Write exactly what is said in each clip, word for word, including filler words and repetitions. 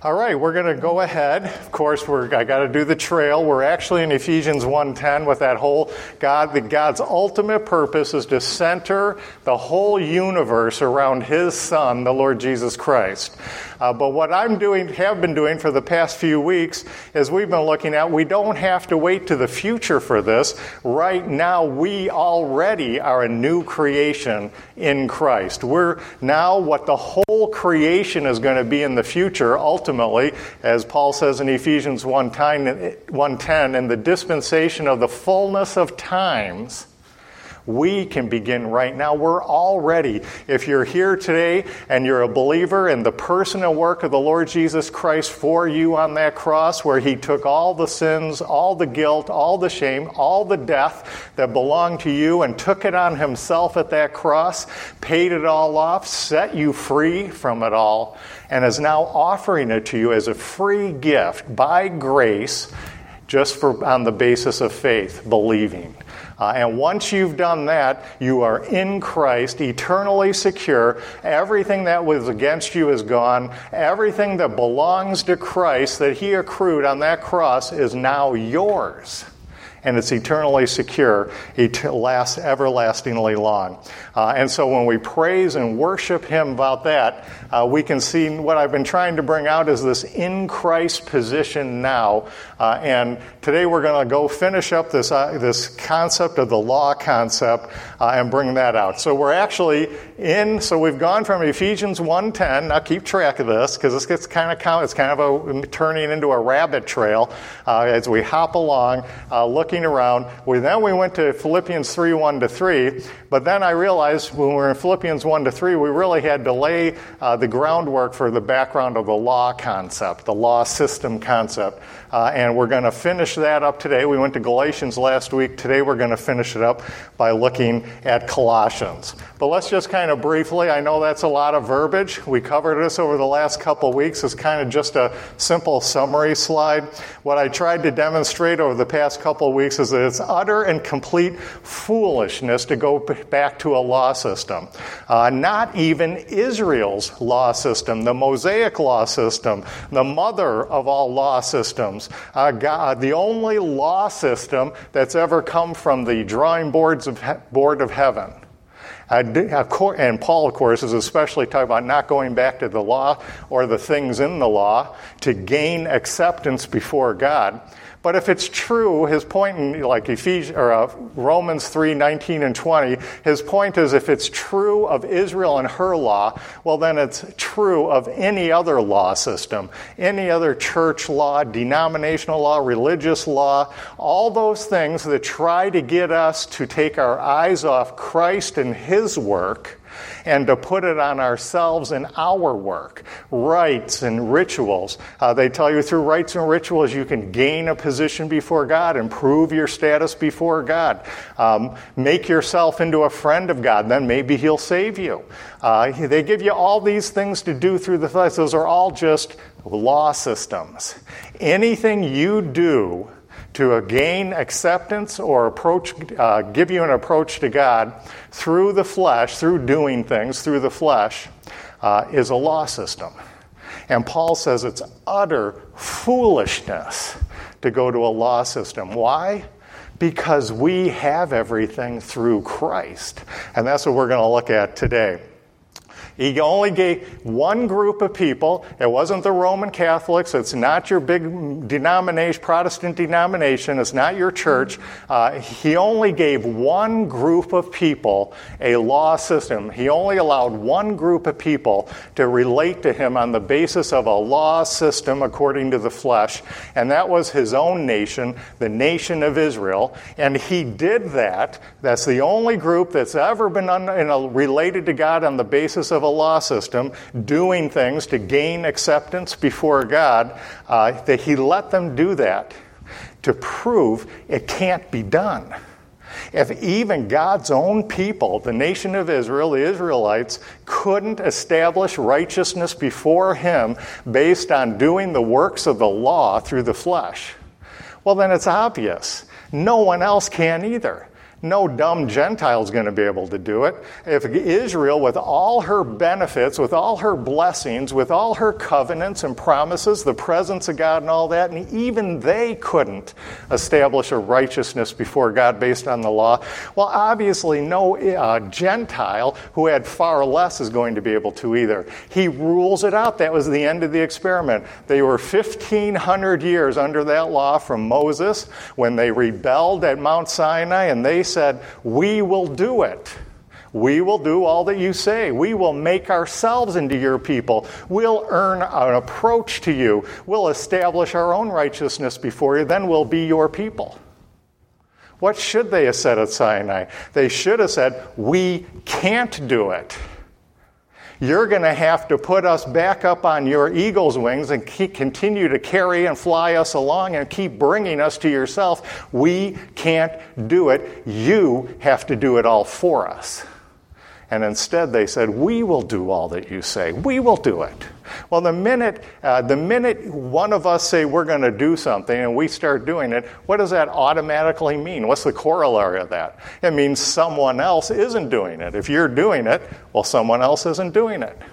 All right, we're going to go ahead. Of course, we're I got to do the trail. We're actually in Ephesians one ten with that whole God. The God's ultimate purpose is to center the whole universe around His Son, the Lord Jesus Christ. Uh, but what I'm doing, have been doing for the past few weeks, is we've been looking at we don't have to wait to the future for this. Right now, we already are a new creation in Christ. We're now what the whole creation is going to be in the future, ultimately, as Paul says in Ephesians one ten, in the dispensation of the fullness of times, we can begin right now. We're already, if you're here today and you're a believer in the person and work of the Lord Jesus Christ for you on that cross, where He took all the sins, all the guilt, all the shame, all the death that belonged to you and took it on Himself at that cross, paid it all off, set you free from it all, and is now offering it to you as a free gift by grace, just for on the basis of faith, believing. Uh, and once you've done that, you are in Christ, eternally secure. Everything that was against you is gone. Everything that belongs to Christ that He accrued on that cross is now yours. And it's eternally secure, it lasts everlastingly long. Uh, and so when we praise and worship Him about that, uh, we can see what I've been trying to bring out is this in Christ position now. Uh, and today we're going to go finish up this uh, this concept of the law concept uh, and bring that out. So we're actually in, so we've gone from Ephesians one ten. Now keep track of this, because this gets kind of count. It's kind of a turning into a rabbit trail uh, as we hop along, uh, looking around. We then we went to Philippians three one to three, but then I realized when we were in Philippians one to three, we really had to lay uh, the groundwork for the background of the law concept, the law system concept. Uh, and we're going to finish that up today. We went to Galatians last week. Today we're going to finish it up by looking at Colossians. But let's just kind of briefly, I know that's a lot of verbiage. We covered this over the last couple of weeks. It's kind of just a simple summary slide. What I tried to demonstrate over the past couple of weeks is that it's utter and complete foolishness to go back to a law system. Uh, not even Israel's law system, the Mosaic law system, the mother of all law systems. Uh, God, the only law system that's ever come from the drawing boards of he- board of heaven. Uh, and Paul, of course, is especially talking about not going back to the law or the things in the law to gain acceptance before God. But if it's true, his point in like Ephesians or uh, Romans three nineteen and twenty, his point is if it's true of Israel and her law, well then it's true of any other law system, any other church law, denominational law, religious law, all those things that try to get us to take our eyes off Christ and His work and to put it on ourselves and our work. Rites and rituals. Uh, they tell you through rites and rituals you can gain a position before God, improve your status before God, um, make yourself into a friend of God, then maybe He'll save you. Uh, they give you all these things to do through the flesh. Those are all just law systems. Anything you do to gain acceptance or approach, uh, give you an approach to God through the flesh, through doing things through the flesh, uh, is a law system. And Paul says it's utter foolishness to go to a law system. Why? Because we have everything through Christ. And that's what we're going to look at today. He only gave one group of people. It wasn't the Roman Catholics. It's not your big denomination, Protestant denomination. It's not your church. Uh, he only gave one group of people a law system. He only allowed one group of people to relate to him on the basis of a law system according to the flesh, and that was his own nation, the nation of Israel. And he did that. That's the only group that's ever been un, you know, related to God on the basis of a law system, doing things to gain acceptance before God, uh, that he let them do that to prove it can't be done. If even God's own people, the nation of Israel, the Israelites, couldn't establish righteousness before Him based on doing the works of the law through the flesh, well then it's obvious. No one else can either. No dumb Gentile is going to be able to do it. If Israel, with all her benefits, with all her blessings, with all her covenants and promises, the presence of God and all that, and even they couldn't establish a righteousness before God based on the law, well, obviously no uh, Gentile who had far less is going to be able to either. He rules it out. That was the end of the experiment. They were fifteen hundred years under that law from Moses when they rebelled at Mount Sinai, and they said, we will do it. We will do all that you say. We will make ourselves into your people. We'll earn an approach to you. We'll establish our own righteousness before you. Then we'll be your people. What should they have said at Sinai? They should have said, we can't do it. You're going to have to put us back up on your eagle's wings and keep, continue to carry and fly us along and keep bringing us to yourself. We can't do it. You have to do it all for us. And instead they said, we will do all that you say. We will do it. Well, the minute, uh, the minute one of us say we're going to do something and we start doing it, what does that automatically mean? What's the corollary of that? It means someone else isn't doing it. If you're doing it, well, someone else isn't doing it.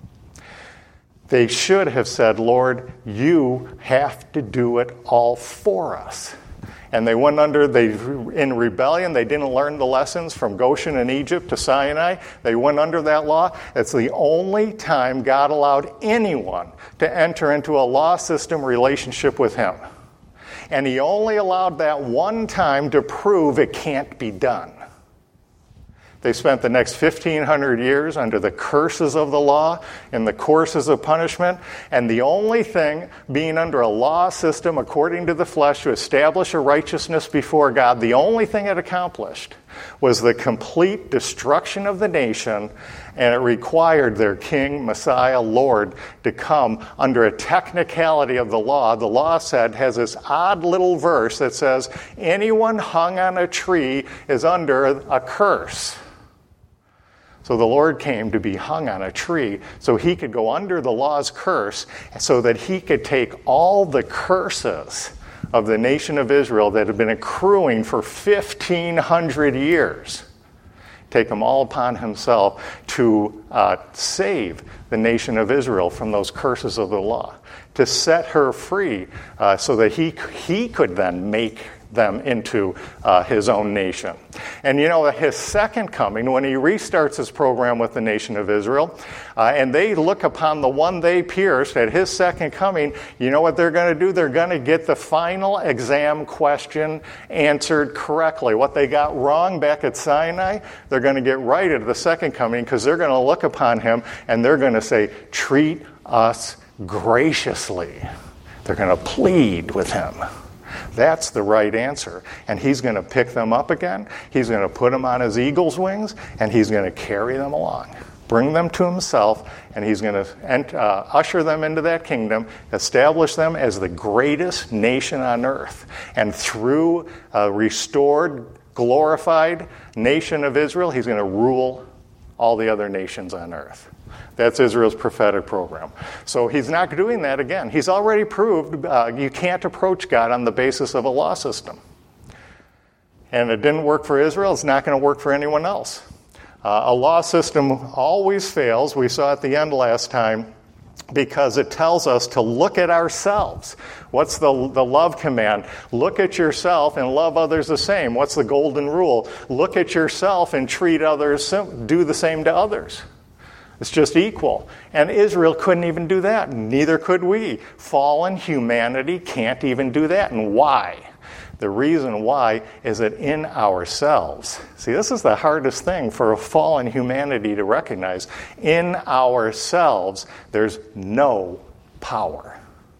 They should have said, Lord, you have to do it all for us. And they went under, they in rebellion, they didn't learn the lessons from Goshen in Egypt to Sinai. They went under that law. It's the only time God allowed anyone to enter into a law system relationship with him. And he only allowed that one time to prove it can't be done. They spent the next fifteen hundred years under the curses of the law and the courses of punishment. And the only thing being under a law system according to the flesh to establish a righteousness before God, the only thing it accomplished was the complete destruction of the nation. And it required their king, Messiah, Lord, to come under a technicality of the law. The law said, has this odd little verse that says, anyone hung on a tree is under a curse. So the Lord came to be hung on a tree so he could go under the law's curse so that he could take all the curses of the nation of Israel that had been accruing for fifteen hundred years, take them all upon himself to uh, save the nation of Israel from those curses of the law, to set her free uh, so that he, he could then make them into uh, his own nation. And you know, his second coming, when he restarts his program with the nation of Israel, uh, and they look upon the one they pierced at his second coming, you know what they're going to do? They're going to get the final exam question answered correctly. What they got wrong back at Sinai, they're going to get right at the second coming, because they're going to look upon him and they're going to say, treat us graciously. They're going to plead with him. That's the right answer. And he's going to pick them up again. He's going to put them on his eagle's wings, and he's going to carry them along, bring them to himself, and he's going to ent- uh, usher them into that kingdom, establish them as the greatest nation on earth. And through a restored, glorified nation of Israel, he's going to rule all the other nations on earth. That's Israel's prophetic program. So he's not doing that again. He's already proved uh, you can't approach God on the basis of a law system. And it didn't work for Israel. It's not going to work for anyone else. Uh, a law system always fails. We saw at the end last time, because it tells us to look at ourselves. What's the, the love command? Look at yourself and love others the same. What's the golden rule? Look at yourself and treat others, do the same to others. It's just equal. And Israel couldn't even do that. Neither could we. Fallen humanity can't even do that. And why? The reason why is that in ourselves, see, this is the hardest thing for a fallen humanity to recognize. In ourselves, there's no power.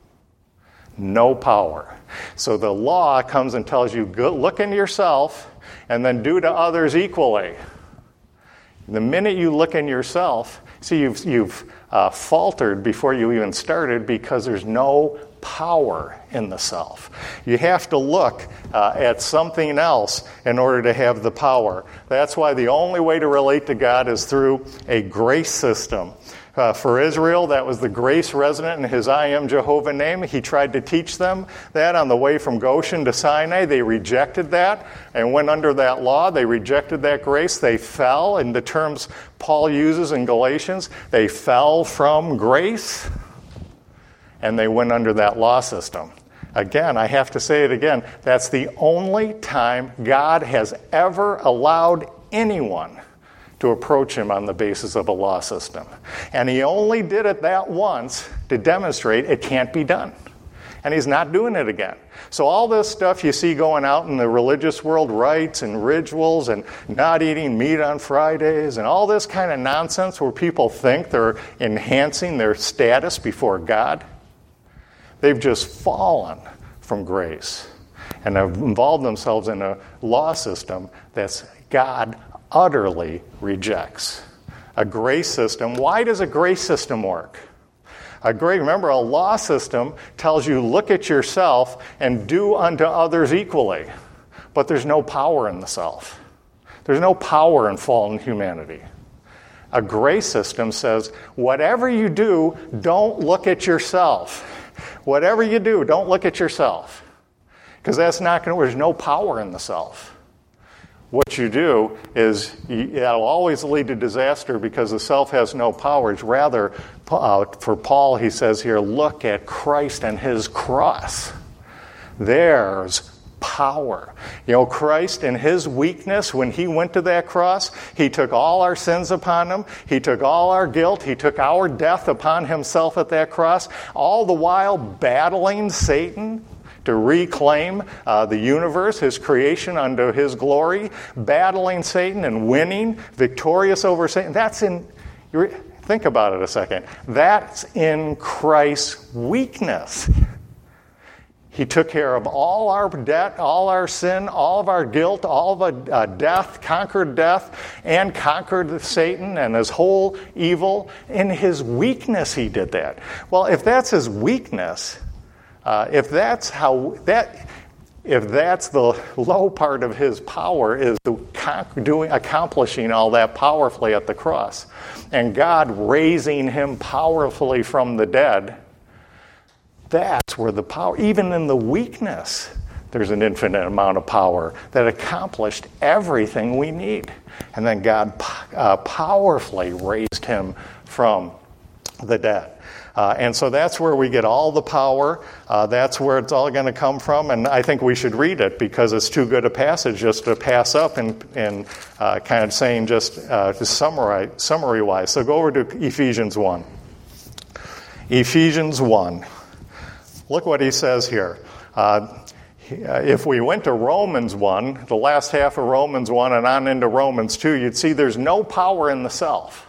No power. So the law comes and tells you, go, look into yourself and then do to others equally. The minute you look in yourself, see, you've, you've uh, faltered before you even started, because there's no power in the self. You have to look uh, at something else in order to have the power. That's why the only way to relate to God is through a grace system. Uh, for Israel, that was the grace resident in his I am Jehovah name. He tried to teach them that on the way from Goshen to Sinai. They rejected that and went under that law. They rejected that grace. They fell, in the terms Paul uses in Galatians. They fell from grace, and they went under that law system. Again, I have to say it again. That's the only time God has ever allowed anyone to approach him on the basis of a law system. And he only did it that once to demonstrate it can't be done. And he's not doing it again. So all this stuff you see going out in the religious world, rites and rituals and not eating meat on Fridays and all this kind of nonsense where people think they're enhancing their status before God, they've just fallen from grace and have involved themselves in a law system that's God utterly rejects. A grace system. Why does a grace system work? A great, remember, a law system tells you look at yourself and do unto others equally. But there's no power in the self. There's no power in fallen humanity. A grace system says, whatever you do, don't look at yourself. Whatever you do, don't look at yourself. Because that's not going to, there's no power in the self. What you do is, that'll always lead to disaster because the self has no powers. Rather, uh, for Paul, he says here, look at Christ and his cross. There's power. You know, Christ in his weakness, when he went to that cross, he took all our sins upon him. He took all our guilt. He took our death upon himself at that cross, all the while battling Satan to reclaim uh, the universe, his creation, unto his glory, battling Satan and winning, victorious over Satan. That's in, think about it a second. That's in Christ's weakness. He took care of all our debt, all our sin, all of our guilt, all of uh, death, conquered death, and conquered Satan and his whole evil. In his weakness, he did that. Well, if that's his weakness, Uh, if that's how that, if that's the low part of his power is the doing, accomplishing all that powerfully at the cross, and God raising him powerfully from the dead, that's where the power, even in the weakness, there's an infinite amount of power that accomplished everything we need, and then God uh, powerfully raised him from the dead. Uh, and so that's where we get all the power. Uh, that's where it's all going to come from. And I think we should read it because it's too good a passage just to pass up and, and uh, kind of saying just uh, to summarize, summary-wise. So go over to Ephesians one. Ephesians one. Look what he says here. Uh, if we went to Romans one, the last half of Romans one and on into Romans two, you'd see there's no power in the self.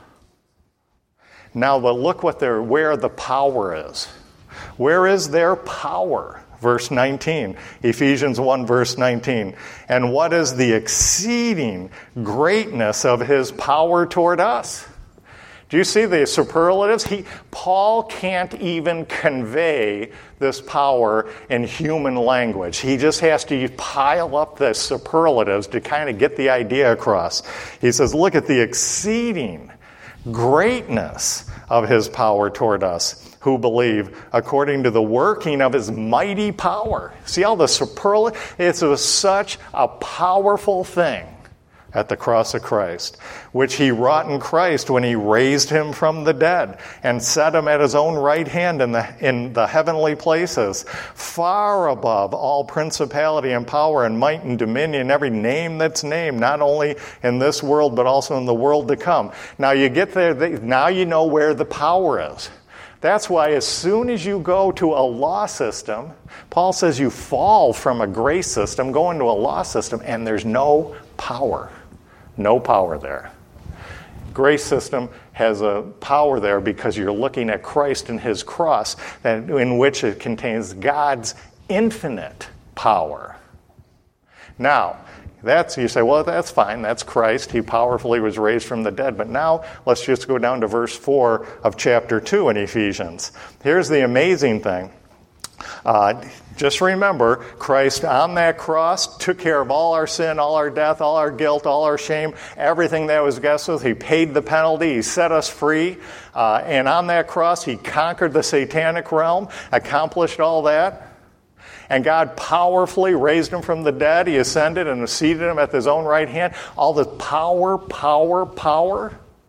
Now, but look what they're, where the power is. Where is their power? Verse nineteen, Ephesians one, verse nineteen. And what is the exceeding greatness of his power toward us? Do you see the superlatives? He, Paul can't even convey this power in human language. He just has to pile up the superlatives to kind of get the idea across. He says, look at the exceeding greatness of his power toward us who believe, according to the working of his mighty power. See all the superlative? It was such a powerful thing at the cross of Christ, which he wrought in Christ when he raised him from the dead and set him at his own right hand in the in the heavenly places, far above all principality and power and might and dominion, every name that's named, not only in this world but also in the world to come. Now you get there, now you know where the power is. That's why as soon as you go to a law system, Paul says you fall from a grace system, go into a law system, and there's no power. No power there. Grace system has a power there because you're looking at Christ and his cross, in which it contains God's infinite power. Now, that's, you say, well, that's fine. That's Christ. He powerfully was raised from the dead. But now let's just go down to verse four of chapter two in Ephesians. Here's the amazing thing. Uh, just remember, Christ on that cross took care of all our sin, all our death, all our guilt, all our shame, everything that was against us. He paid the penalty. He set us free. Uh, and on that cross, he conquered the satanic realm, accomplished all that. And God powerfully raised him from the dead. He ascended and seated him at his own right hand. All the power, power, power.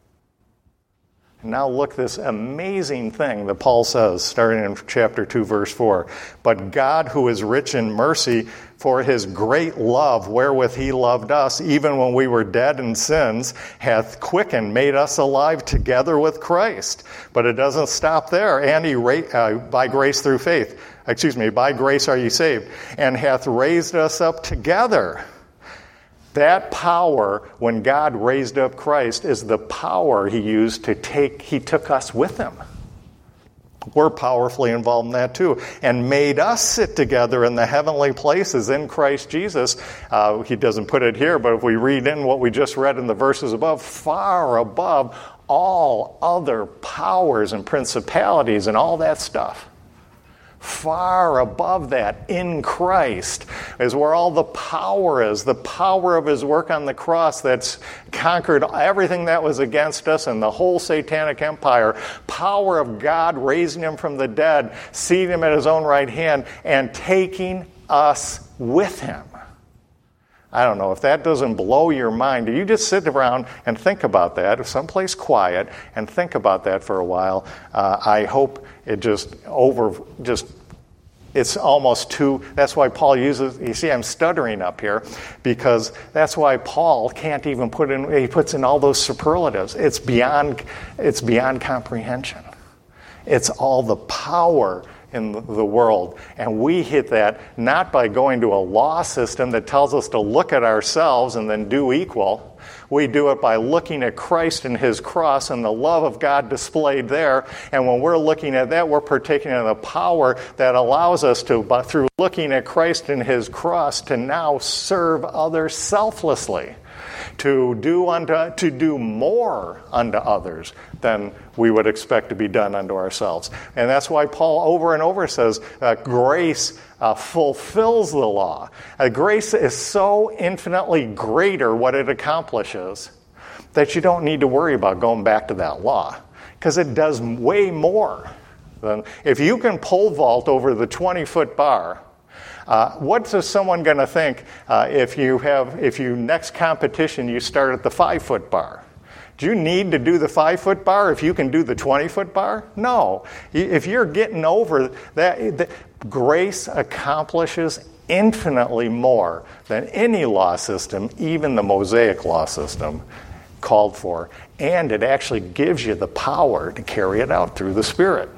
Now look, this amazing thing that Paul says, starting in chapter two, verse four. But God, who is rich in mercy, for his great love wherewith he loved us, even when we were dead in sins, hath quickened, made us alive together with Christ. But it doesn't stop there. And he, uh, by grace through faith, excuse me, by grace are ye saved, and hath raised us up together. That power, when God raised up Christ, is the power he used to take, he took us with him. We're powerfully involved in that too. And made us sit together in the heavenly places in Christ Jesus. Uh, he doesn't put it here, but if we read in what we just read in the verses above, far above all other powers and principalities and all that stuff. Far above that, in Christ, is where all the power is, the power of his work on the cross that's conquered everything that was against us and the whole satanic empire. Power of God raising him from the dead, seating him at his own right hand, and taking us with him. I don't know, if that doesn't blow your mind, you just sit around and think about that, someplace quiet, and think about that for a while. Uh, I hope it just over, just, it's almost too, that's why Paul uses, you see I'm stuttering up here, because that's why Paul can't even put in, he puts in all those superlatives. It's beyond, it's beyond comprehension. It's all the power in the world. And we hit that not by going to a law system that tells us to look at ourselves and then do equal. We do it by looking at Christ and his cross and the love of God displayed there. And when we're looking at that, we're partaking in the power that allows us to, but through looking at Christ and his cross, to now serve others selflessly. To do unto, to do more unto others than we would expect to be done unto ourselves. And that's why Paul over and over says uh, grace uh, fulfills the law. Uh, grace is so infinitely greater what it accomplishes that you don't need to worry about going back to that law, because it does way more. Than, if you can pole vault over the twenty-foot bar, Uh, what is someone going to think uh, if you have, if you next competition you start at the five-foot bar? Do you need to do the five-foot bar if you can do the twenty-foot bar? No. If you're getting over that, the, grace accomplishes infinitely more than any law system, even the Mosaic law system, called for. And it actually gives you the power to carry it out through the Spirit.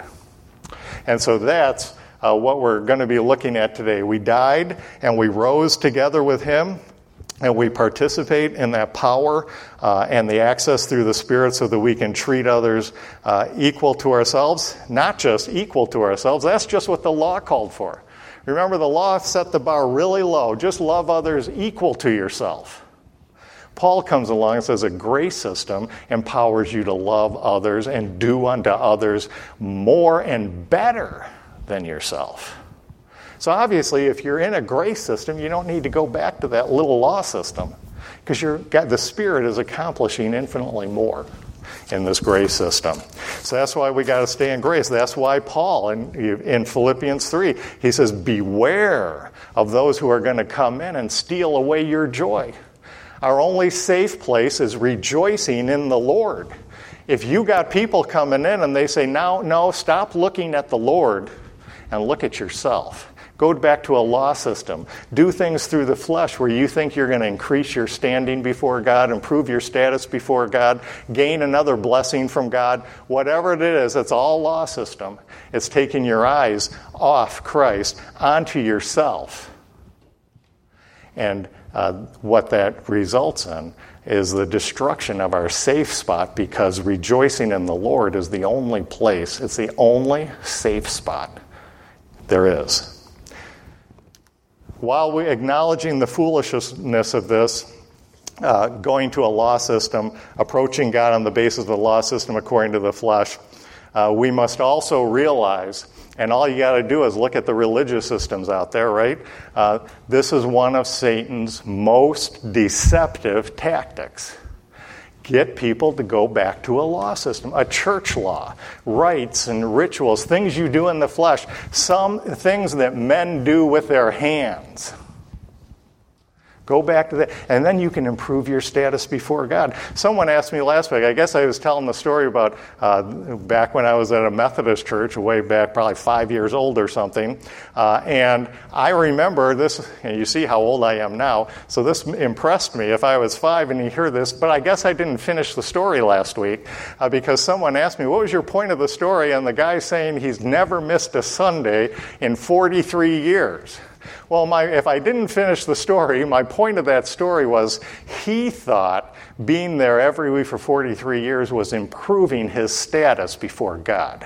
And so that's Uh, what we're going to be looking at today. We died and we rose together with him, and we participate in that power uh, and the access through the Spirit so that we can treat others uh, equal to ourselves. Not just equal to ourselves, that's just what the law called for. Remember, the law set the bar really low. Just love others equal to yourself. Paul comes along and says a grace system empowers you to love others and do unto others more and better than yourself. So obviously, if you're in a grace system, you don't need to go back to that little law system, because you're the Spirit is accomplishing infinitely more in this grace system. So that's why we got to stay in grace. That's why Paul in, in Philippians three, he says, beware of those who are going to come in and steal away your joy. Our only safe place is rejoicing in the Lord. If you got people coming in and they say, no, no, stop looking at the Lord and look at yourself. Go back to a law system. Do things through the flesh where you think you're going to increase your standing before God, improve your status before God, gain another blessing from God. Whatever it is, it's all law system. It's taking your eyes off Christ onto yourself. And uh, what that results in is the destruction of our safe spot, because rejoicing in the Lord is the only place, it's the only safe spot there is. While we acknowledging the foolishness of this, uh, going to a law system, approaching God on the basis of the law system according to the flesh, uh, we must also realize And all you got to do is look at the religious systems out there, right? Uh, this is one of Satan's most deceptive tactics. Get people to go back to a law system, a church law, rites and rituals, things you do in the flesh, some things that men do with their hands. Go back to that, and then you can improve your status before God. Someone asked me last week, I guess I was telling the story about uh, back when I was at a Methodist church, way back, probably five years old or something, uh, and I remember this, and you see how old I am now, so this impressed me if I was five and you hear this, but I guess I didn't finish the story last week, uh, because someone asked me, what was your point of the story? And the guy saying he's never missed a Sunday in forty-three years. Well, my, if I didn't finish the story, my point of that story was he thought being there every week for forty-three years was improving his status before God.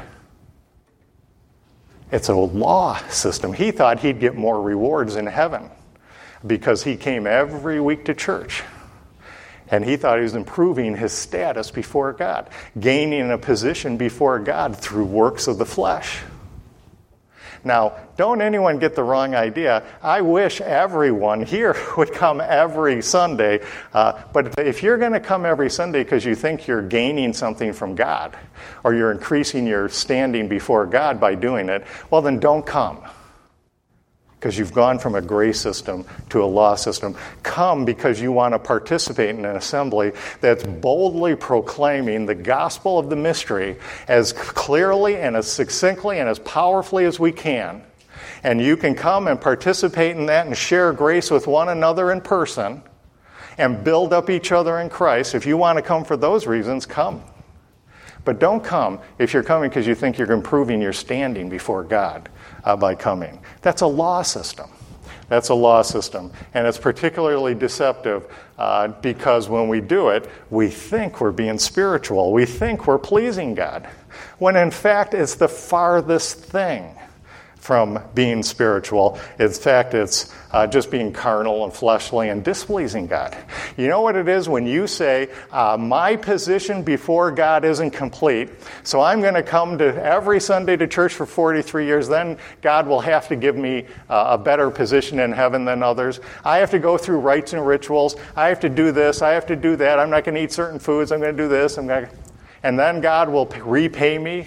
It's a law system. He thought he'd get more rewards in heaven because he came every week to church. And he thought he was improving his status before God, gaining a position before God through works of the flesh. Now, don't anyone get the wrong idea. I wish everyone here would come every Sunday. Uh, but if you're going to come every Sunday because you think you're gaining something from God, or you're increasing your standing before God by doing it, well, then don't come. Because you've gone from a grace system to a law system. Come because you want to participate in an assembly that's boldly proclaiming the gospel of the mystery as clearly and as succinctly and as powerfully as we can. And you can come and participate in that and share grace with one another in person and build up each other in Christ. If you want to come for those reasons, come. But don't come if you're coming because you think you're improving your standing before God uh, by coming. That's a law system. That's a law system. And it's particularly deceptive uh, because when we do it, we think we're being spiritual. We think we're pleasing God. When in fact, it's the farthest thing from being spiritual. In fact, it's uh, just being carnal and fleshly and displeasing God. You know what it is when you say, uh, my position before God isn't complete, so I'm going to come to every Sunday to church for forty-three years, then God will have to give me uh, a better position in heaven than others. I have to go through rites and rituals. I have to do this. I have to do that. I'm not going to eat certain foods. I'm going to do this. I'm going to... And then God will repay me.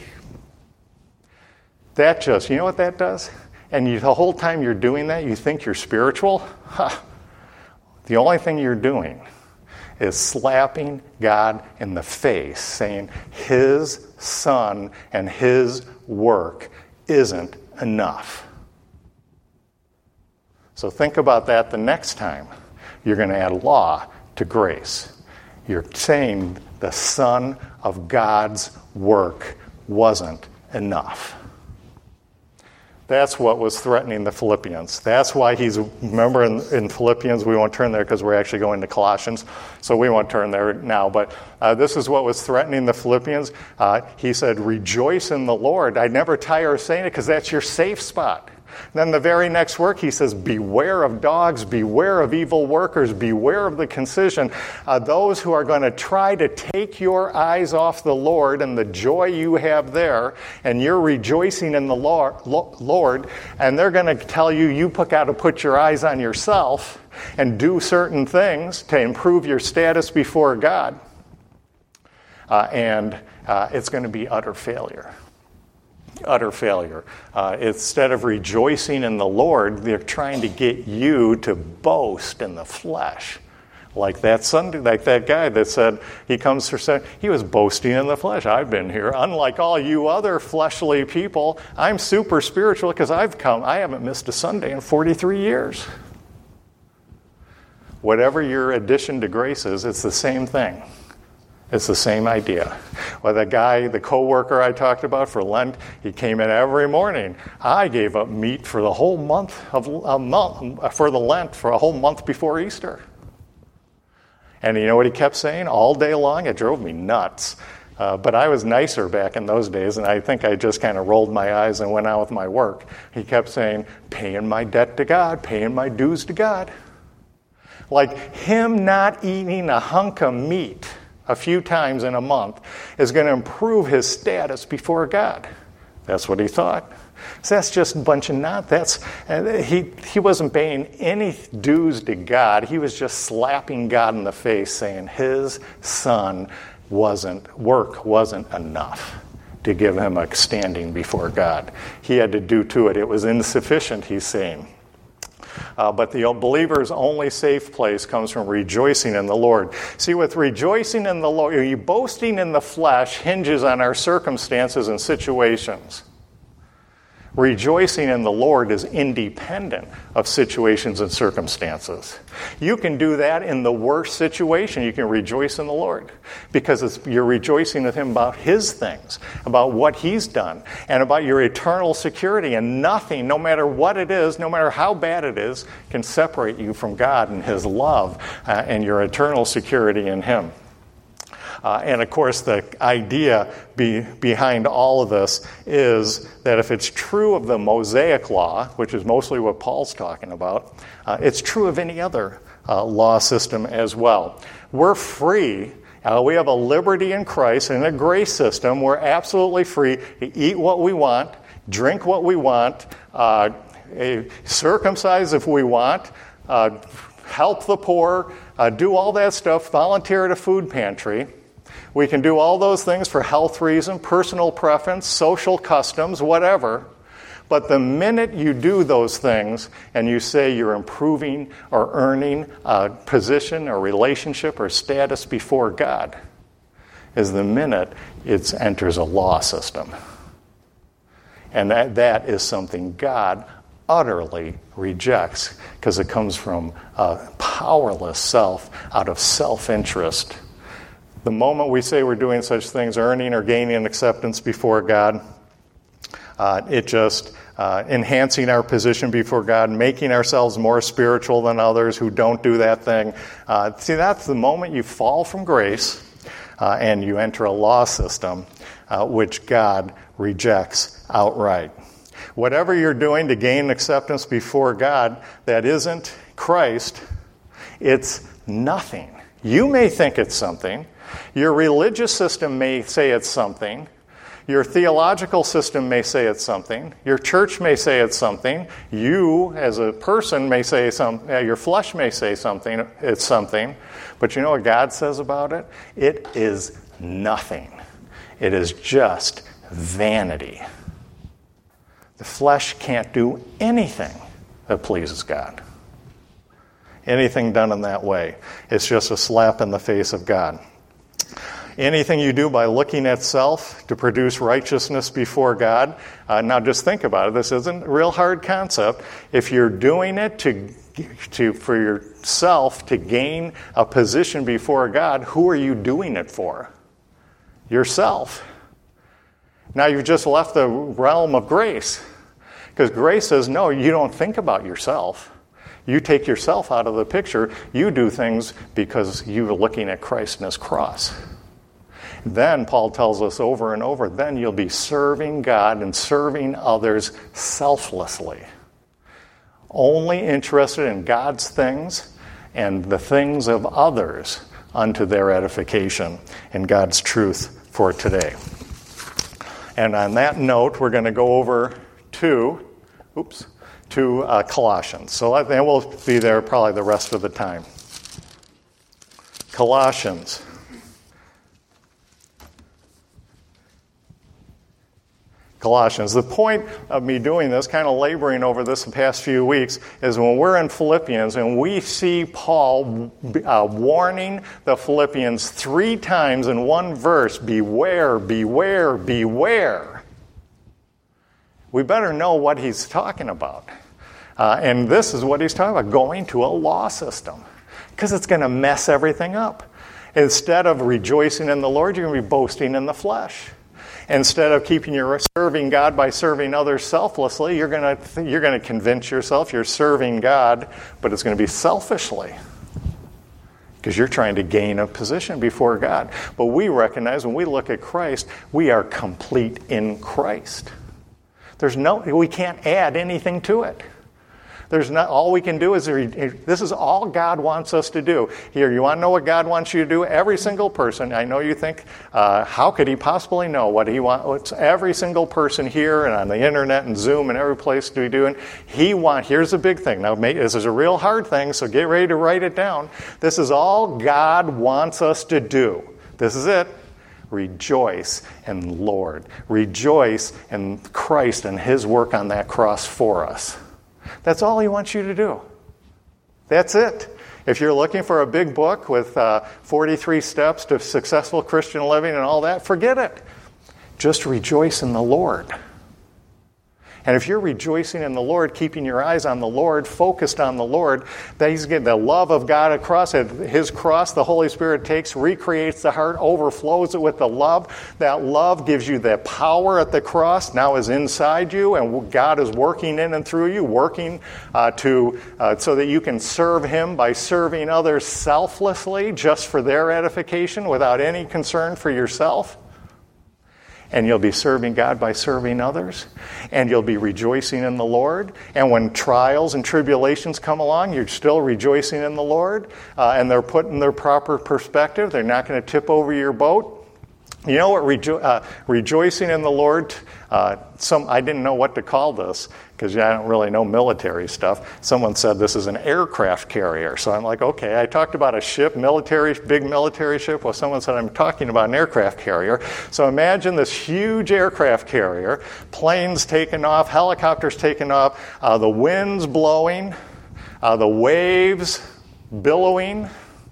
That just, you know what that does? And you, the whole time you're doing that, you think you're spiritual? Huh. The only thing you're doing is slapping God in the face, saying his son and his work isn't enough. So think about that the next time you're going to add law to grace. You're saying the Son of God's work wasn't enough. That's what was threatening the Philippians. That's why he's, remember in, in Philippians, we won't turn there because we're actually going to Colossians, so we won't turn there now. But uh, this is what was threatening the Philippians. Uh, he said, rejoice in the Lord. I never tire of saying it because that's your safe spot. Then the very next work, he says, beware of dogs, beware of evil workers, beware of the concision, uh, those who are going to try to take your eyes off the Lord and the joy you have there, and you're rejoicing in the Lord, and they're going to tell you you got to put your eyes on yourself and do certain things to improve your status before God, uh, and uh, it's going to be utter failure. Utter failure. Uh, instead of rejoicing in the Lord, they're trying to get you to boast in the flesh. Like that Sunday, like that guy that said he comes for Sunday, he was boasting in the flesh. I've been here. Unlike all you other fleshly people, I'm super spiritual because I've come. I haven't missed a Sunday in forty-three years. Whatever your addition to grace is, it's the same thing. It's the same idea. Well, the guy, the co-worker I talked about for Lent, he came in every morning. I gave up meat for the whole month of a month for the Lent for a whole month before Easter. And you know what he kept saying all day long? It drove me nuts. Uh, but I was nicer back in those days, and I think I just kind of rolled my eyes and went on with my work. He kept saying, paying my debt to God, paying my dues to God. Like him not eating a hunk of meat a few times in a month is going to improve his status before God. That's what he thought. So that's just a bunch of not. That's he. He wasn't paying any dues to God. He was just slapping God in the face, saying his son wasn't work wasn't enough to give him a standing before God. He had to do to it. It was insufficient. He's saying. Uh, but the believer's only safe place comes from rejoicing in the Lord. See, with rejoicing in the Lord, you boasting in the flesh hinges on our circumstances and situations. Rejoicing in the Lord is independent of situations and circumstances. You can do that in the worst situation. You can rejoice in the Lord because it's, you're rejoicing with Him about His things, about what He's done, and about your eternal security. And nothing, no matter what it is, no matter how bad it is, can separate you from God and His love uh, and your eternal security in Him. Uh, and of course, the idea be, behind all of this is that if it's true of the Mosaic law, which is mostly what Paul's talking about, uh, it's true of any other uh, law system as well. We're free. Uh, we have a liberty in Christ and a grace system. We're absolutely free to eat what we want, drink what we want, uh, circumcise if we want, uh, help the poor, uh, do all that stuff, volunteer at a food pantry. We can do all those things for health reason, personal preference, social customs, whatever. But the minute you do those things and you say you're improving or earning a position or relationship or status before God, is the minute it enters a law system. And that, that is something God utterly rejects because it comes from a powerless self out of self-interest. The moment we say we're doing such things, earning or gaining acceptance before God, uh, it just uh, enhancing our position before God, making ourselves more spiritual than others who don't do that thing. Uh, see, that's the moment you fall from grace uh, and you enter a law system uh, which God rejects outright. Whatever you're doing to gain acceptance before God that isn't Christ, it's nothing. You may think it's something. Your religious system may say it's something. Your theological system may say it's something. Your church may say it's something. You, as a person, may say something. Your flesh may say something. It's something. But you know what God says about it? It is nothing. It is just vanity. The flesh can't do anything that pleases God. Anything done in that way, it's just a slap in the face of God. Anything you do by looking at self to produce righteousness before God, uh, now just think about it. This isn't a real hard concept. If you're doing it to, to for yourself to gain a position before God, who are you doing it for? Yourself. Now you've just left the realm of grace. Because grace says, no, you don't think about yourself. You take yourself out of the picture. You do things because you're looking at Christ and His cross. Then, Paul tells us over and over, then you'll be serving God and serving others selflessly. Only interested in God's things and the things of others unto their edification and God's truth for today. And on that note, we're going to go over to, oops, to uh, Colossians. So then we'll be there probably the rest of the time. Colossians. Colossians. The point of me doing this, kind of laboring over this the past few weeks, is when we're in Philippians and we see Paul uh, warning the Philippians three times in one verse, beware, beware, beware. We better know what he's talking about. Uh, and this is what he's talking about, going to a law system. Because it's going to mess everything up. Instead of rejoicing in the Lord, you're going to be boasting in the flesh. Instead of keeping your serving God by serving others selflessly, you're going to you're going to convince yourself you're serving God, but it's going to be selfishly. Because you're trying to gain a position before God. But we recognize when we look at Christ, we are complete in Christ. There's no we can't add anything to it. There's not, all we can do is, re, this is all God wants us to do. Here, you want to know what God wants you to do? Every single person, I know you think, uh, how could he possibly know what he wants? Every single person here and on the internet and Zoom and every place to be doing, he want, here's the big thing. Now, this is a real hard thing, so get ready to write it down. This is all God wants us to do. This is it. Rejoice in the Lord. Rejoice in Christ and his work on that cross for us. That's all he wants you to do. That's it. If you're looking for a big book with uh, forty-three steps to successful Christian living and all that, forget it. Just rejoice in the Lord. And if you're rejoicing in the Lord, keeping your eyes on the Lord, focused on the Lord, that he's getting the love of God across it. His cross, the Holy Spirit takes, recreates the heart, overflows it with the love. That love gives you the power at the cross, now is inside you, and God is working in and through you, working uh, to uh, so that you can serve him by serving others selflessly, just for their edification, without any concern for yourself. And you'll be serving God by serving others. And you'll be rejoicing in the Lord. And when trials and tribulations come along, you're still rejoicing in the Lord. Uh, and they're put in their proper perspective. They're not going to tip over your boat. You know what rejo- uh, rejoicing in the Lord, uh, some I didn't know what to call this because I don't really know military stuff. Someone said this is an aircraft carrier. So I'm like, okay, I talked about a ship, military, big military ship. Well, someone said I'm talking about an aircraft carrier. So imagine this huge aircraft carrier, planes taking off, helicopters taking off, uh, the winds blowing, uh, the waves billowing.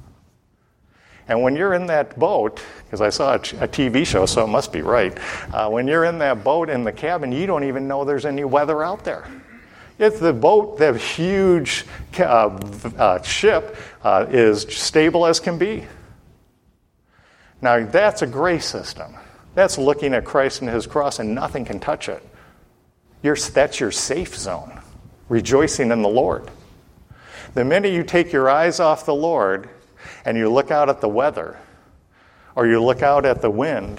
And when you're in that boat, because I saw a T V show, so it must be right, uh, when you're in that boat in the cabin, you don't even know there's any weather out there. If the boat, that huge uh, uh, ship, uh, is stable as can be. Now, that's a grace system. That's looking at Christ and his cross, and nothing can touch it. You're, that's your safe zone, rejoicing in the Lord. The minute you take your eyes off the Lord and you look out at the weather, or you look out at the wind,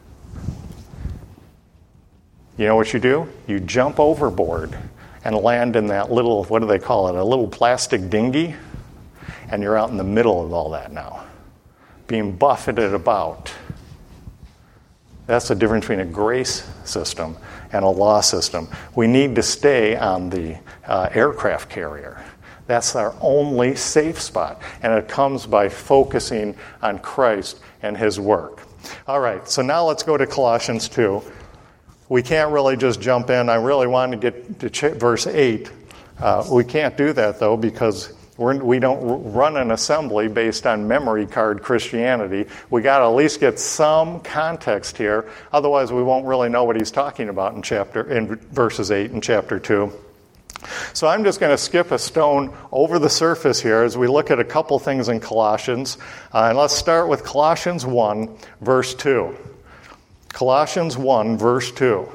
you know what you do? You jump overboard and land in that little, what do they call it, a little plastic dinghy, and you're out in the middle of all that now, being buffeted about. That's the difference between a grace system and a law system. We need to stay on the uh, aircraft carrier. That's our only safe spot. And it comes by focusing on Christ and his work. All right, so now let's go to Colossians two. We can't really just jump in. I really wanted to get to ch- verse eight. Uh, we can't do that, though, because we're, we don't run an assembly based on memory card Christianity. We got to at least get some context here. Otherwise, we won't really know what he's talking about in chapter in verses eight in chapter two. So I'm just going to skip a stone over the surface here as we look at a couple things in Colossians. Uh, and let's start with Colossians one, verse two. Colossians one, verse two.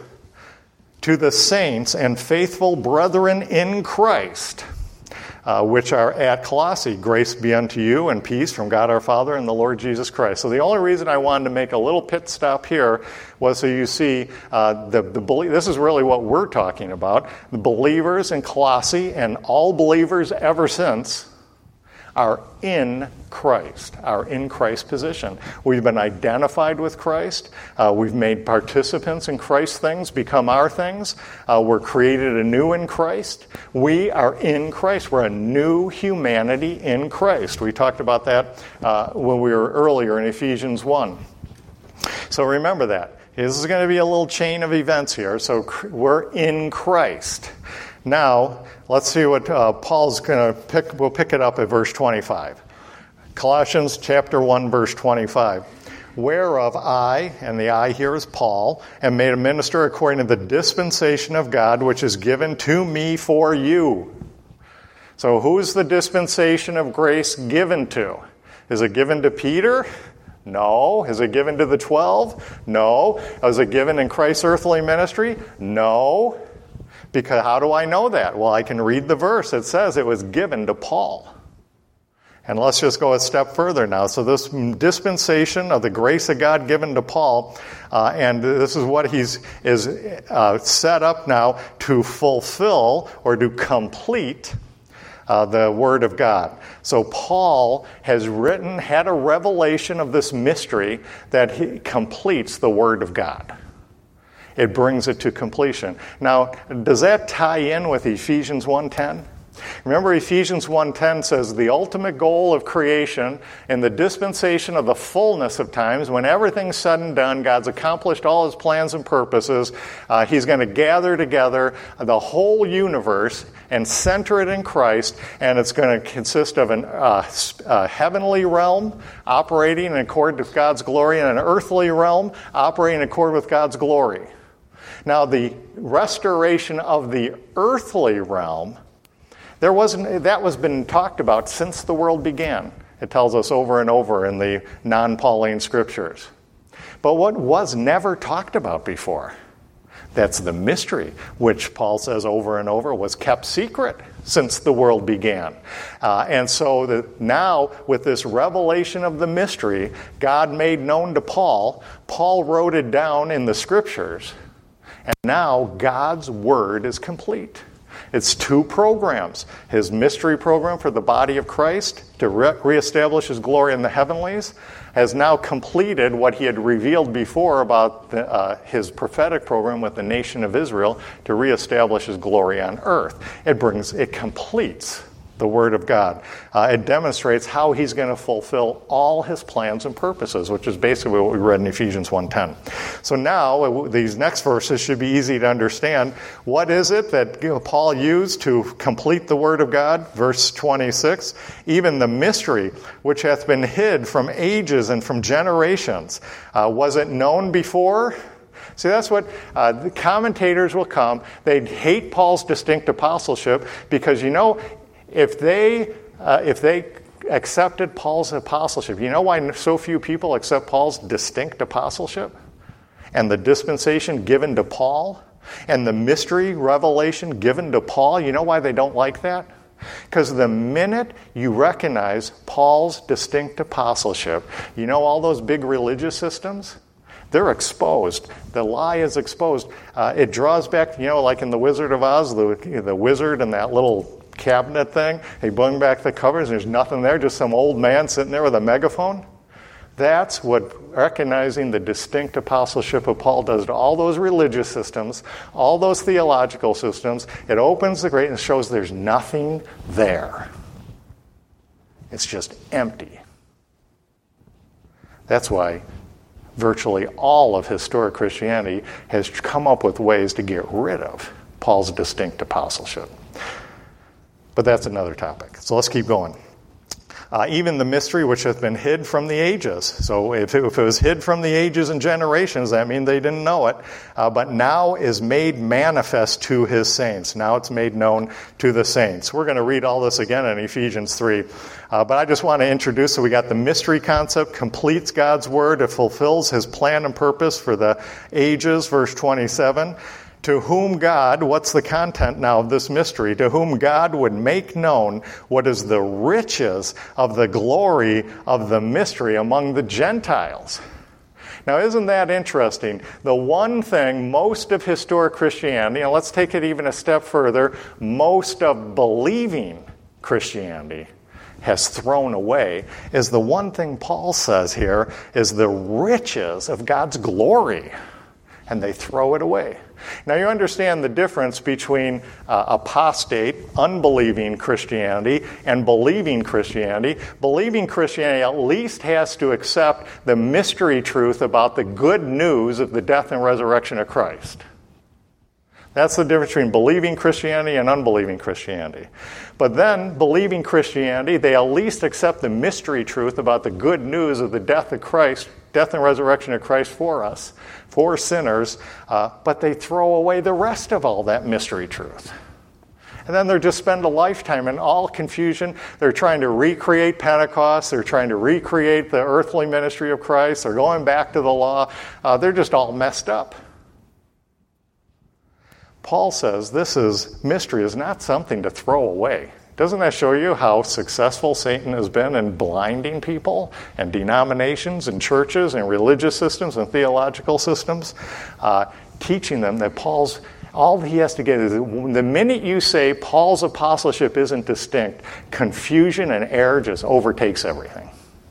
To the saints and faithful brethren in Christ, uh, which are at Colossae, grace be unto you and peace from God our Father and the Lord Jesus Christ. So the only reason I wanted to make a little pit stop here was so you see uh, the, the this is really what we're talking about. The believers in Colossae and all believers ever since are in Christ, are in Christ's position. We've been identified with Christ. Uh, we've made participants in Christ's things, become our things. Uh, we're created anew in Christ. We are in Christ. We're a new humanity in Christ. We talked about that uh, when we were earlier in Ephesians one. So remember that. This is going to be a little chain of events here. So we're in Christ. Now, let's see what uh, Paul's going to pick. We'll pick it up at verse twenty-five. Colossians chapter one, verse twenty-five. Whereof I, and the I here is Paul, am made a minister according to the dispensation of God, which is given to me for you. So who is the dispensation of grace given to? Is it given to Peter? No. Is it given to the twelve? No. Was it given in Christ's earthly ministry? No. Because how do I know that? Well, I can read the verse. It says it was given to Paul. And let's just go a step further now. So this dispensation of the grace of God given to Paul, uh, and this is what he's is uh, set up now to fulfill or to complete uh, the Word of God. So Paul has written, had a revelation of this mystery that he completes the Word of God. It brings it to completion. Now, does that tie in with Ephesians one ten? Remember, Ephesians one ten says the ultimate goal of creation in the dispensation of the fullness of times, when everything's said and done, God's accomplished all his plans and purposes, uh, he's going to gather together the whole universe and center it in Christ, and it's going to consist of an, uh, a heavenly realm operating in accord with God's glory and an earthly realm operating in accord with God's glory. Now, the restoration of the earthly realm, There wasn't, that was been talked about since the world began. It tells us over and over in the non-Pauline scriptures. But what was never talked about before, that's the mystery, which Paul says over and over was kept secret since the world began. Uh, and so the, now, with this revelation of the mystery, God made known to Paul, Paul wrote it down in the scriptures, and now God's word is complete. It's two programs. His mystery program for the body of Christ to re- reestablish his glory in the heavenlies has now completed what he had revealed before about the, uh, his prophetic program with the nation of Israel to reestablish his glory on earth. It brings, it completes the Word of God. Uh, it demonstrates how he's going to fulfill all his plans and purposes, which is basically what we read in Ephesians one ten. So now, these next verses should be easy to understand. What is it that you know, Paul used to complete the Word of God? Verse twenty-six, even the mystery which hath been hid from ages and from generations. Uh, was it known before? See, that's what uh, the commentators will come. They hate Paul's distinct apostleship because, you know, If they uh, if they accepted Paul's apostleship, you know why so few people accept Paul's distinct apostleship? And the dispensation given to Paul? And the mystery revelation given to Paul? You know why they don't like that? Because the minute you recognize Paul's distinct apostleship, you know all those big religious systems? They're exposed. The lie is exposed. Uh, it draws back, you know, like in The Wizard of Oz, the, the wizard and that little cabinet thing, they bring back the covers and there's nothing there, just some old man sitting there with a megaphone. That's what recognizing the distinct apostleship of Paul does to all those religious systems, all those theological systems. It opens the grate and shows there's nothing there. It's just empty. That's why virtually all of historic Christianity has come up with ways to get rid of Paul's distinct apostleship. But that's another topic. So let's keep going. Uh, even the mystery which hath been hid from the ages. So if it, if it was hid from the ages and generations, that means they didn't know it. Uh, but now is made manifest to his saints. Now it's made known to the saints. We're going to read all this again in Ephesians three. Uh, but I just want to introduce, so we got the mystery concept, completes God's word. It fulfills his plan and purpose for the ages, verse twenty-seven. To whom God, what's the content now of this mystery? To whom God would make known what is the riches of the glory of the mystery among the Gentiles. Now, isn't that interesting? The one thing most of historic Christianity, and let's take it even a step further, most of believing Christianity has thrown away, is the one thing Paul says here is the riches of God's glory. And they throw it away. Now, you understand the difference between uh, apostate, unbelieving Christianity and believing Christianity. Believing Christianity at least has to accept the mystery truth about the good news of the death and resurrection of Christ. That's the difference between believing Christianity and unbelieving Christianity. But then, believing Christianity, they at least accept the mystery truth about the good news of the death of Christ, death and resurrection of Christ for us, for sinners, uh, but they throw away the rest of all that mystery truth. And then they just spend a lifetime in all confusion. They're trying to recreate Pentecost. They're trying to recreate the earthly ministry of Christ. They're going back to the law. Uh, they're just all messed up. Paul says this is mystery is not something to throw away. Doesn't that show you how successful Satan has been in blinding people and denominations and churches and religious systems and theological systems? Uh, teaching them that Paul's, all he has to get is the minute you say Paul's apostleship isn't distinct, confusion and error just overtakes everything.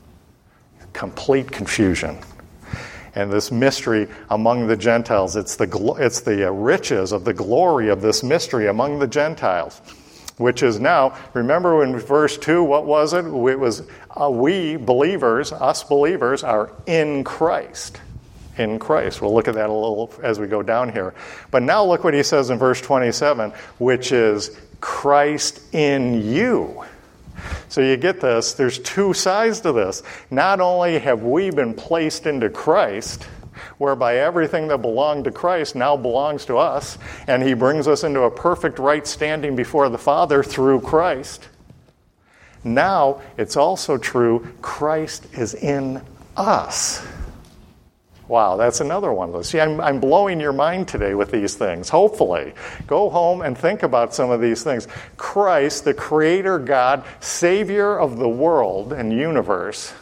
Complete confusion. And this mystery among the Gentiles, it's the, it's the riches of the glory of this mystery among the Gentiles. Which is now, remember in verse two, what was it? It was uh, we believers, us believers, are in Christ. In Christ. We'll look at that a little as we go down here. But now look what he says in verse twenty-seven, which is Christ in you. So you get this, there's two sides to this. Not only have we been placed into Christ, whereby everything that belonged to Christ now belongs to us, and he brings us into a perfect right standing before the Father through Christ. Now, it's also true, Christ is in us. Wow, that's another one of those. See, I'm, I'm blowing your mind today with these things, hopefully. Go home and think about some of these things. Christ, the Creator God, Savior of the world and universe,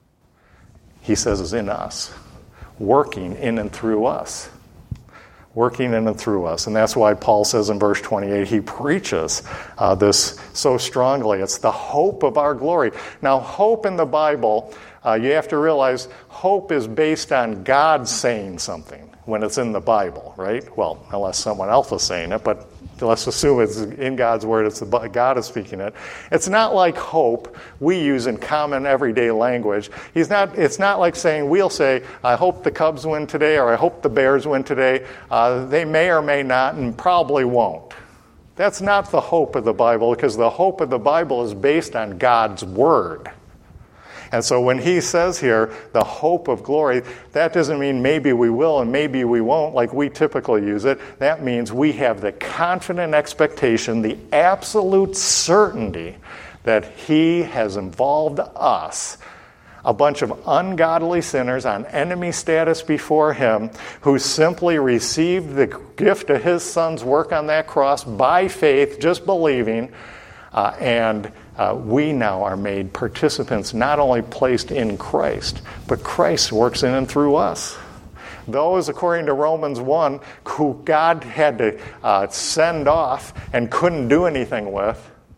he says is in us. Working in and through us. Working in and through us. And that's why Paul says in verse twenty-eight, he preaches uh, this so strongly. It's the hope of our glory. Now, hope in the Bible, uh, you have to realize, hope is based on God saying something when it's in the Bible, right? Well, unless someone else is saying it, but let's assume it's in God's word, it's the, God is speaking it. It's not like hope we use in common everyday language. He's not. It's not like saying, we'll say, I hope the Cubs win today, or I hope the Bears win today. Uh, they may or may not, and probably won't. That's not the hope of the Bible, because the hope of the Bible is based on God's word. And so when he says here, the hope of glory, that doesn't mean maybe we will and maybe we won't like we typically use it. That means we have the confident expectation, the absolute certainty that he has involved us, a bunch of ungodly sinners on enemy status before him, who simply received the gift of his son's work on that cross by faith, just believing, uh, and Uh, we now are made participants, not only placed in Christ, but Christ works in and through us. Those, according to Romans one, who God had to uh, send off and couldn't do anything with,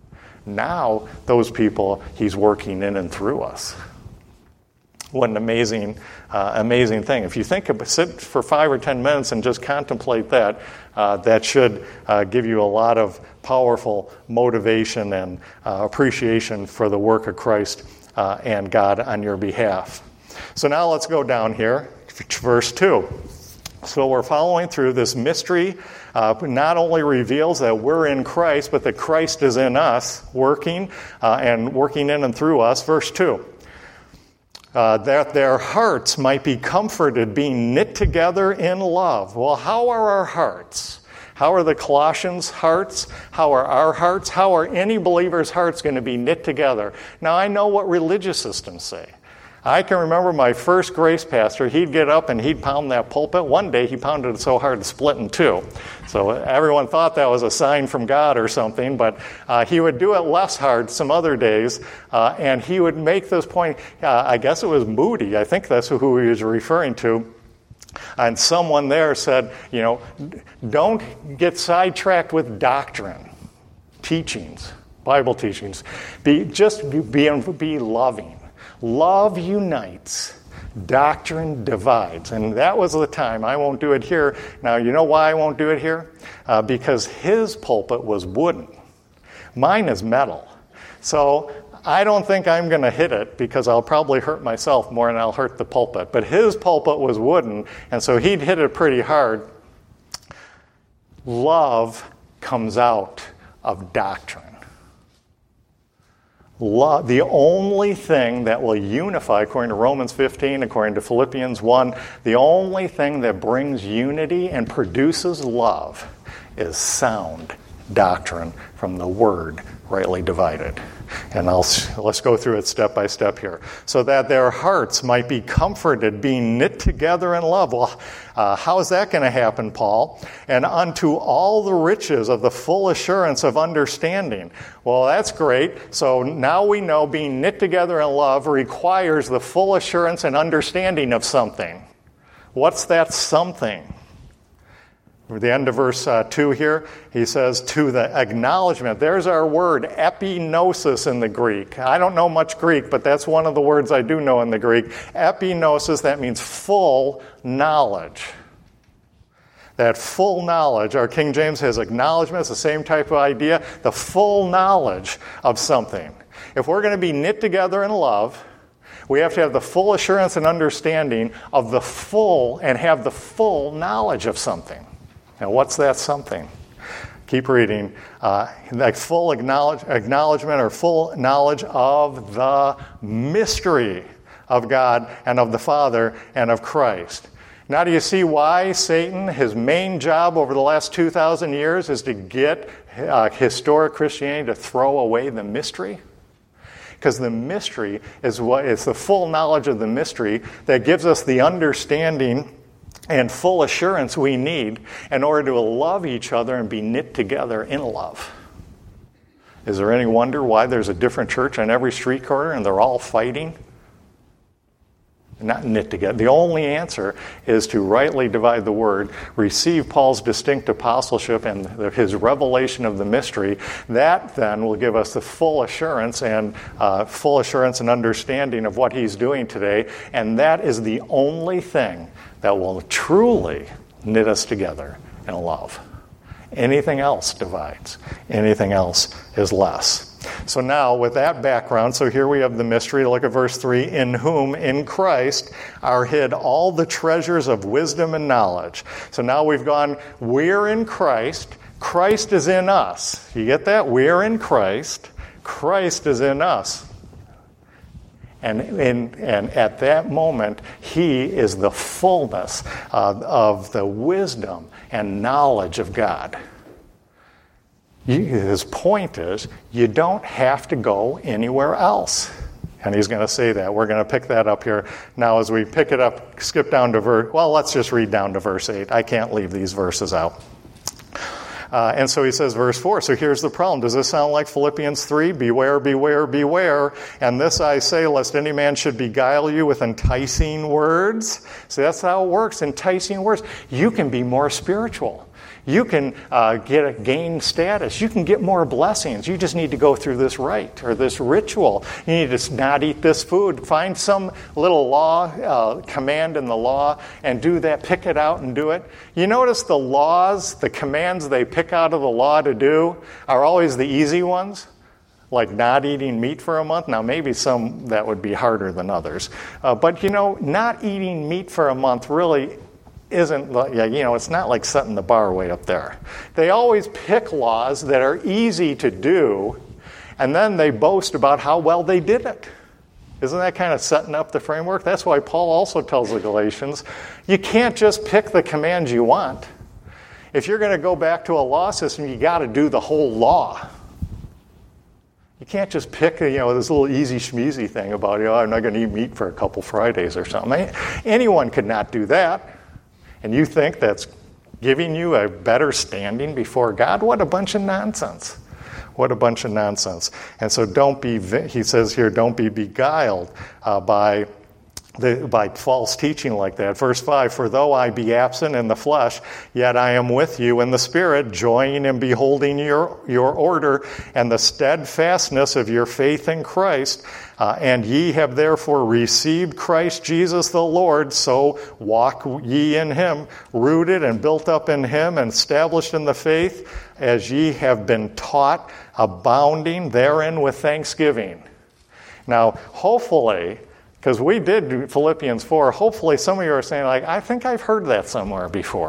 now those people he's working in and through us. What an amazing, uh, amazing thing. If you think about, sit for five or ten minutes and just contemplate that, uh, that should uh, give you a lot of powerful motivation and uh, appreciation for the work of Christ uh, and God on your behalf. So now let's go down here, verse two. So we're following through this mystery. Uh, not only reveals that we're in Christ, but that Christ is in us, working uh, and working in and through us. Verse two. Uh, that their hearts might be comforted, being knit together in love. Well, how are our hearts? How are the Colossians' hearts? How are our hearts? How are any believer's hearts going to be knit together? Now, I know what religious systems say. I can remember my first grace pastor, he'd get up and he'd pound that pulpit. One day he pounded it so hard it split in two. So everyone thought that was a sign from God or something, but uh, he would do it less hard some other days, uh, and he would make this point, uh, I guess it was Moody, I think that's who he was referring to, and someone there said, you know, don't get sidetracked with doctrine, teachings, Bible teachings. Be, just be, be loving. Love unites, doctrine divides. And that was the time. I won't do it here. Now, you know why I won't do it here? Uh, because his pulpit was wooden. Mine is metal. So I don't think I'm going to hit it, because I'll probably hurt myself more than I'll hurt the pulpit. But his pulpit was wooden, and so he'd hit it pretty hard. Love comes out of doctrine. Love, the only thing that will unify, according to Romans fifteen, according to Philippians one, the only thing that brings unity and produces love is sound doctrine from the word rightly divided. And I'll, let's go through it step by step here. So that their hearts might be comforted, being knit together in love. Well, uh, how is that going to happen, Paul? And unto all the riches of the full assurance of understanding. Well, that's great. So now we know being knit together in love requires the full assurance and understanding of something. What's that something? At the end of verse uh, two here, he says, to the acknowledgement. There's our word, epignosis in the Greek. I don't know much Greek, but that's one of the words I do know in the Greek. Epignosis, that means full knowledge. That full knowledge, our King James has acknowledgement, it's the same type of idea, the full knowledge of something. If we're going to be knit together in love, we have to have the full assurance and understanding of the full, and have the full knowledge of something. Now, what's that something? Keep reading. Uh, like full acknowledge, acknowledgement or full knowledge of the mystery of God and of the Father and of Christ. Now, do you see why Satan, his main job over the last two thousand years is to get uh, historic Christianity to throw away the mystery? Because the mystery is what is the full knowledge of the mystery that gives us the understanding and full assurance we need in order to love each other and be knit together in love. Is there any wonder why there's a different church on every street corner and they're all fighting? Not knit together. The only answer is to rightly divide the word, receive Paul's distinct apostleship and his revelation of the mystery. That then will give us the full assurance and uh, full assurance and understanding of what he's doing today. And that is the only thing that will truly knit us together in love. Anything else divides. Anything else is less. So now, with that background, so here we have the mystery. Look at verse three. In whom, in Christ, are hid all the treasures of wisdom and knowledge. So now we've gone, we're in Christ. Christ is in us. You get that? We're in Christ. Christ is in us. And, in, and at that moment, he is the fullness uh, of the wisdom and knowledge of God. You, his point is, you don't have to go anywhere else. And he's going to say that. We're going to pick that up here. Now, as we pick it up, skip down to verse, well, let's just read down to verse eight. I can't leave these verses out. Uh, and so he says, verse four, so here's the problem. Does this sound like Philippians three? Beware, beware, beware. And this I say, lest any man should beguile you with enticing words. So that's how it works, enticing words. You can be more spiritual. You can uh, get a gain status. You can get more blessings. You just need to go through this rite or this ritual. You need to not eat this food. Find some little law, uh, command in the law, and do that. Pick it out and do it. You notice the laws, the commands they pick out of the law to do are always the easy ones, like not eating meat for a month. Now, maybe some that would be harder than others. Uh, but, you know, not eating meat for a month really isn't, yeah, you know, it's not like setting the bar way up there. They always pick laws that are easy to do, and then they boast about how well they did it. Isn't that kind of setting up the framework? That's why Paul also tells the Galatians, you can't just pick the commands you want. If you're going to go back to a law system, you got to do the whole law. You can't just pick, you know, this little easy schmeezy thing about, you know, I'm not going to eat meat for a couple Fridays or something. Anyone could not do that. And you think that's giving you a better standing before God? What a bunch of nonsense. What a bunch of nonsense. And so don't be, he says here, don't be beguiled uh, by the, by false teaching like that. Verse five, for though I be absent in the flesh, yet I am with you in the Spirit, joying and beholding your, your order and the steadfastness of your faith in Christ. Uh, and ye have therefore received Christ Jesus the Lord, so walk ye in him, rooted and built up in him, and established in the faith, as ye have been taught, abounding therein with thanksgiving. Now, hopefully, because we did do Philippians four, hopefully some of you are saying, like, I think I've heard that somewhere before.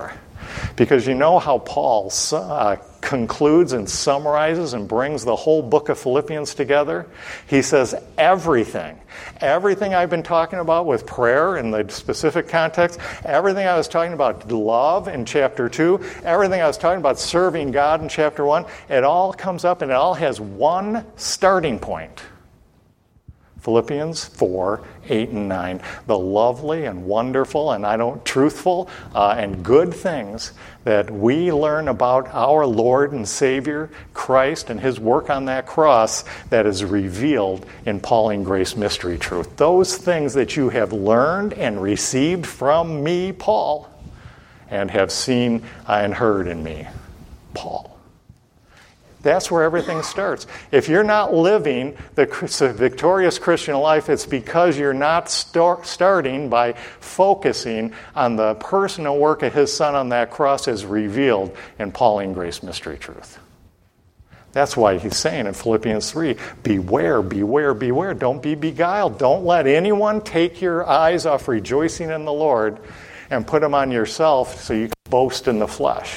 Because you know how Paul uh, concludes and summarizes and brings the whole book of Philippians together? He says everything, everything I've been talking about with prayer in the specific context, everything I was talking about love in chapter two, everything I was talking about serving God in chapter one, it all comes up and it all has one starting point. Philippians four, eight, and nine. The lovely and wonderful and I don't truthful uh, and good things that we learn about our Lord and Savior, Christ, and His work on that cross that is revealed in Pauline Grace Mystery Truth. Those things that you have learned and received from me, Paul, and have seen and heard in me, Paul. That's where everything starts. If you're not living the victorious Christian life, it's because you're not start, starting by focusing on the personal work of His Son on that cross as revealed in Pauline Grace Mystery Truth. That's why he's saying in Philippians three, beware, beware, beware. Don't be beguiled. Don't let anyone take your eyes off rejoicing in the Lord and put them on yourself so you can boast in the flesh.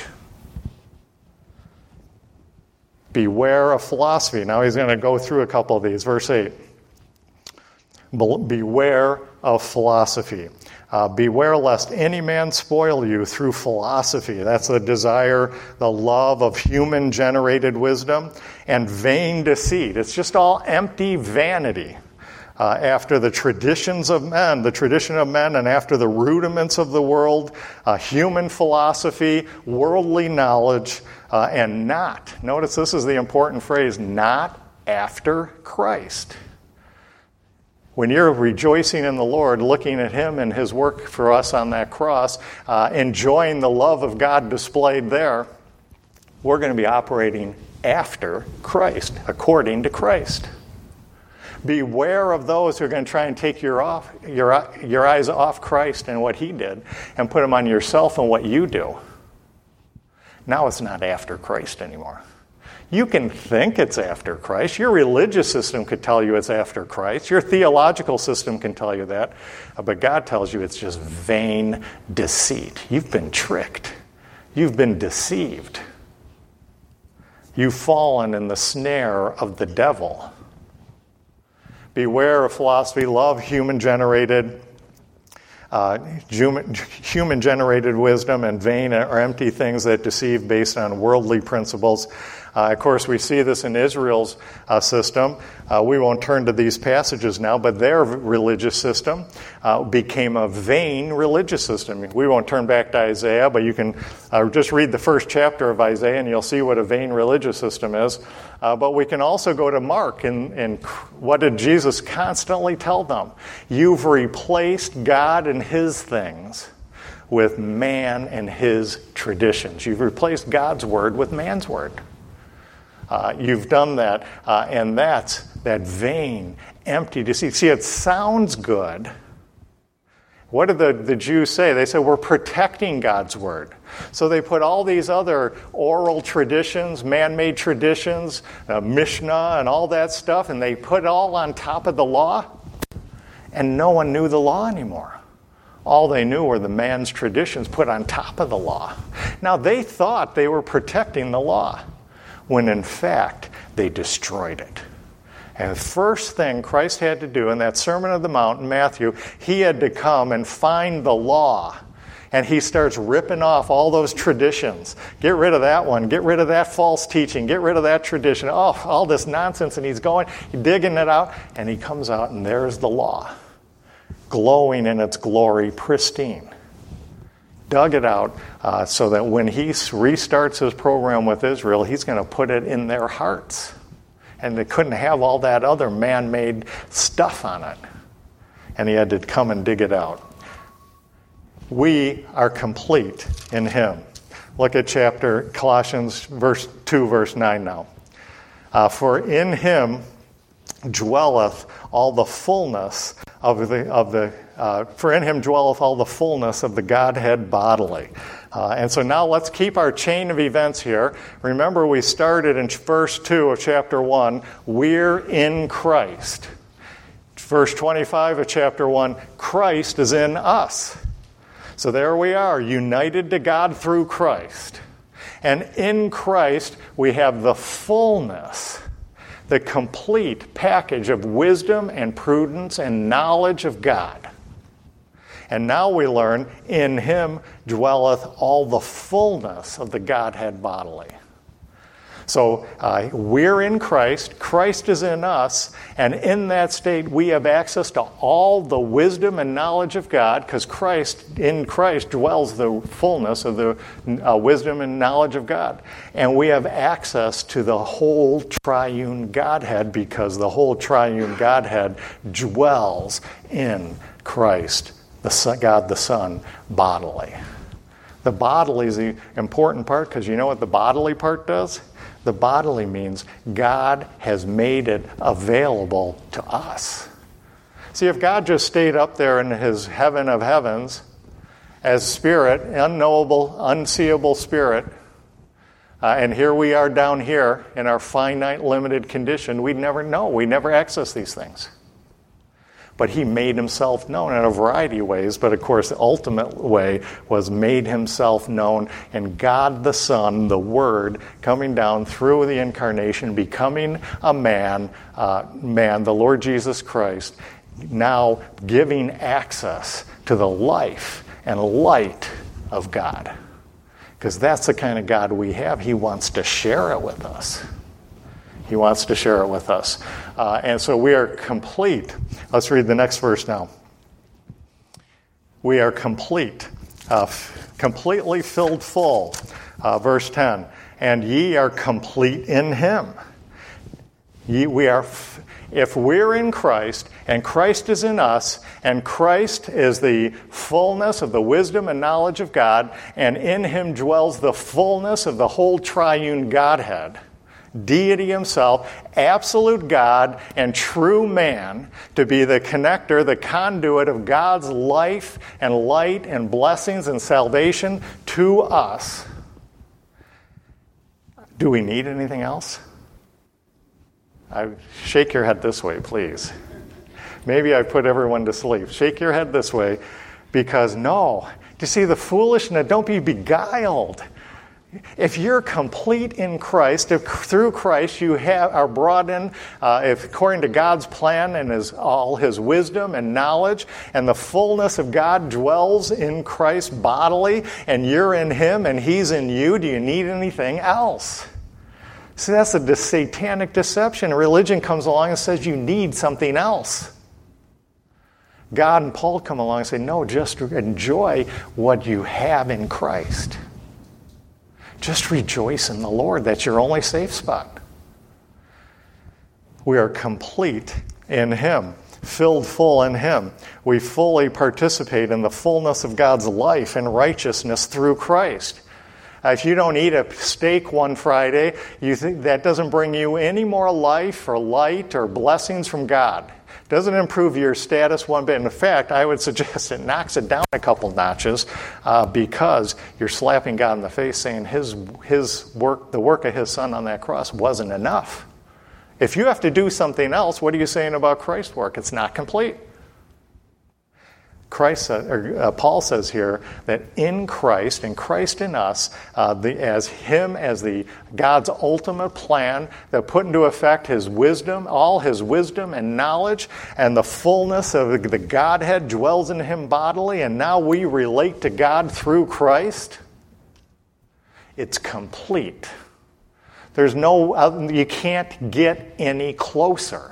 Beware of philosophy. Now he's going to go through a couple of these. Verse eight. Beware of philosophy. Uh, beware lest any man spoil you through philosophy. That's the desire, the love of human-generated wisdom and vain deceit. It's just all empty vanity. Uh, after the traditions of men, the tradition of men, and after the rudiments of the world, uh, human philosophy, worldly knowledge, uh, and not, notice this is the important phrase, not after Christ. When you're rejoicing in the Lord, looking at Him and His work for us on that cross, uh, enjoying the love of God displayed there, we're going to be operating after Christ, according to Christ. Beware of those who are going to try and take your off your your eyes off Christ and what He did and put them on yourself and what you do. Now it's not after Christ anymore. You can think it's after Christ. Your religious system could tell you it's after Christ. Your theological system can tell you that. But God tells you it's just vain deceit. You've been tricked. You've been deceived. You've fallen in the snare of the devil. Beware of philosophy, love human-generated, uh, human-generated wisdom, and vain or empty things that deceive based on worldly principles. Uh, of course, we see this in Israel's uh, system. Uh, we won't turn to these passages now, but their religious system uh, became a vain religious system. We won't turn back to Isaiah, but you can uh, just read the first chapter of Isaiah and you'll see what a vain religious system is. Uh, but we can also go to Mark, and, and what did Jesus constantly tell them? You've replaced God and His things with man and his traditions. You've replaced God's word with man's word. Uh, you've done that, uh, and that's that vain, empty deceit. See, it sounds good. What did the, the Jews say? They said, we're protecting God's word. So they put all these other oral traditions, man-made traditions, uh, Mishnah and all that stuff, and they put it all on top of the law, and no one knew the law anymore. All they knew were the man's traditions put on top of the law. Now, they thought they were protecting the law, when in fact they destroyed it. And the first thing Christ had to do in that Sermon on the Mount in Matthew, he had to come and find the law. And he starts ripping off all those traditions. Get rid of that one. Get rid of that false teaching. Get rid of that tradition. Oh, all this nonsense. And he's going, digging it out. And he comes out and there's the law, glowing in its glory, pristine. Dug it out uh, so that when he restarts his program with Israel, he's going to put it in their hearts. And they couldn't have all that other man-made stuff on it. And he had to come and dig it out. We are complete in him. Look at chapter Colossians verse two, verse nine now. Uh, For in him dwelleth all the fullness of the of the uh, for in him dwelleth all the fullness of the Godhead bodily. Uh, and so now let's keep our chain of events here. Remember, we started in verse two of chapter one. We're in Christ. Verse twenty-five of chapter one. Christ is in us. So there we are, united to God through Christ. And in Christ, we have the fullness, the complete package of wisdom and prudence and knowledge of God. And now we learn, in him dwelleth all the fullness of the Godhead bodily. So uh, we're in Christ, Christ is in us, and in that state we have access to all the wisdom and knowledge of God, because Christ, in Christ dwells the fullness of the uh, wisdom and knowledge of God. And we have access to the whole triune Godhead, because the whole triune Godhead dwells in Christ, the Son, God the Son, bodily. The bodily is the important part, because you know what the bodily part does? The bodily means God has made it available to us. See, if God just stayed up there in his heaven of heavens as spirit, unknowable, unseeable spirit, uh, and here we are down here in our finite, limited condition, we'd never know. We'd never access these things. But he made himself known in a variety of ways. But of course, the ultimate way was made himself known in God the Son, the Word, coming down through the incarnation, becoming a man, uh, man, the Lord Jesus Christ, now giving access to the life and light of God. Because that's the kind of God we have. He wants to share it with us. He wants to share it with us. Uh, and so we are complete. Let's read the next verse now. We are complete, uh, f- completely filled full. Uh, verse ten. And ye are complete in him. Ye, we are, f- if we're in Christ, and Christ is in us, and Christ is the fullness of the wisdom and knowledge of God, and in him dwells the fullness of the whole triune Godhead, deity himself, absolute God and true man, to be the connector, the conduit of God's life and light and blessings and salvation to us. Do we need anything else? I, shake your head this way, please. Maybe I put everyone to sleep. Shake your head this way, because no. To see the foolishness, don't be beguiled. If you're complete in Christ, if through Christ you have, are brought in, uh, if according to God's plan and his, all his wisdom and knowledge, and the fullness of God dwells in Christ bodily, and you're in him and he's in you, do you need anything else? See, that's a satanic deception. Religion comes along and says you need something else. God and Paul come along and say, no, just enjoy what you have in Christ. Just rejoice in the Lord. That's your only safe spot. We are complete in him, filled full in him. We fully participate in the fullness of God's life and righteousness through Christ. Uh, if you don't eat a steak one Friday, you think that doesn't bring you any more life or light or blessings from God. Doesn't improve your status one bit. In fact, I would suggest it knocks it down a couple notches, uh, because you're slapping God in the face saying his his work, the work of his son on that cross wasn't enough. If you have to do something else, what are you saying about Christ's work? It's not complete. Christ, or, uh, Paul says here that in Christ, and Christ in us, uh, the, as him as the God's ultimate plan that put into effect his wisdom, all his wisdom and knowledge, and the fullness of the Godhead dwells in him bodily, and now we relate to God through Christ. It's complete. There's no, you can't get any closer.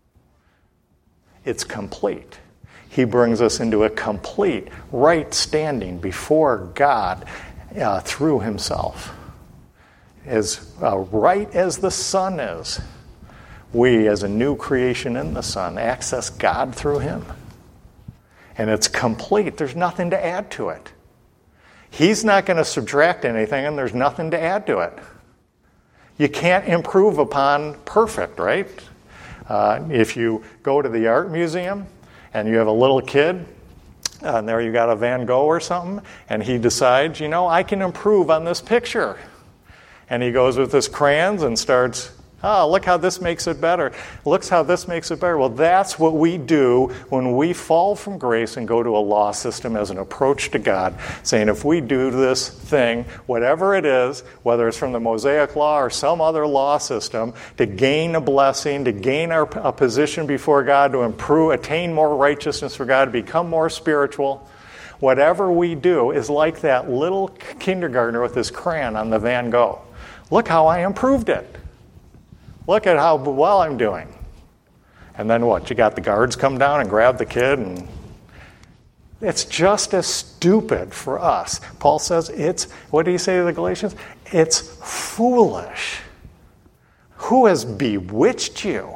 It's complete. He brings us into a complete right standing before God uh, through himself. As uh, right as the Son is, we as a new creation in the Son access God through him. And it's complete. There's nothing to add to it. He's not going to subtract anything, and there's nothing to add to it. You can't improve upon perfect, right? Uh, if you go to the art museum, and you have a little kid, and there you got a Van Gogh or something, and he decides, you know, I can improve on this picture. And he goes with his crayons and starts Oh, look how this makes it better. Looks how this makes it better. Well, that's what we do when we fall from grace and go to a law system as an approach to God, saying if we do this thing, whatever it is, whether it's from the Mosaic Law or some other law system, to gain a blessing, to gain our, a position before God, to improve, attain more righteousness for God, to become more spiritual, whatever we do is like that little kindergartner with his crayon on the Van Gogh. Look how I improved it. Look at how well I'm doing. And then what? You got the guards come down and grab the kid, and it's just as stupid for us. Paul says it's, what did he say to the Galatians? It's foolish. Who has bewitched you?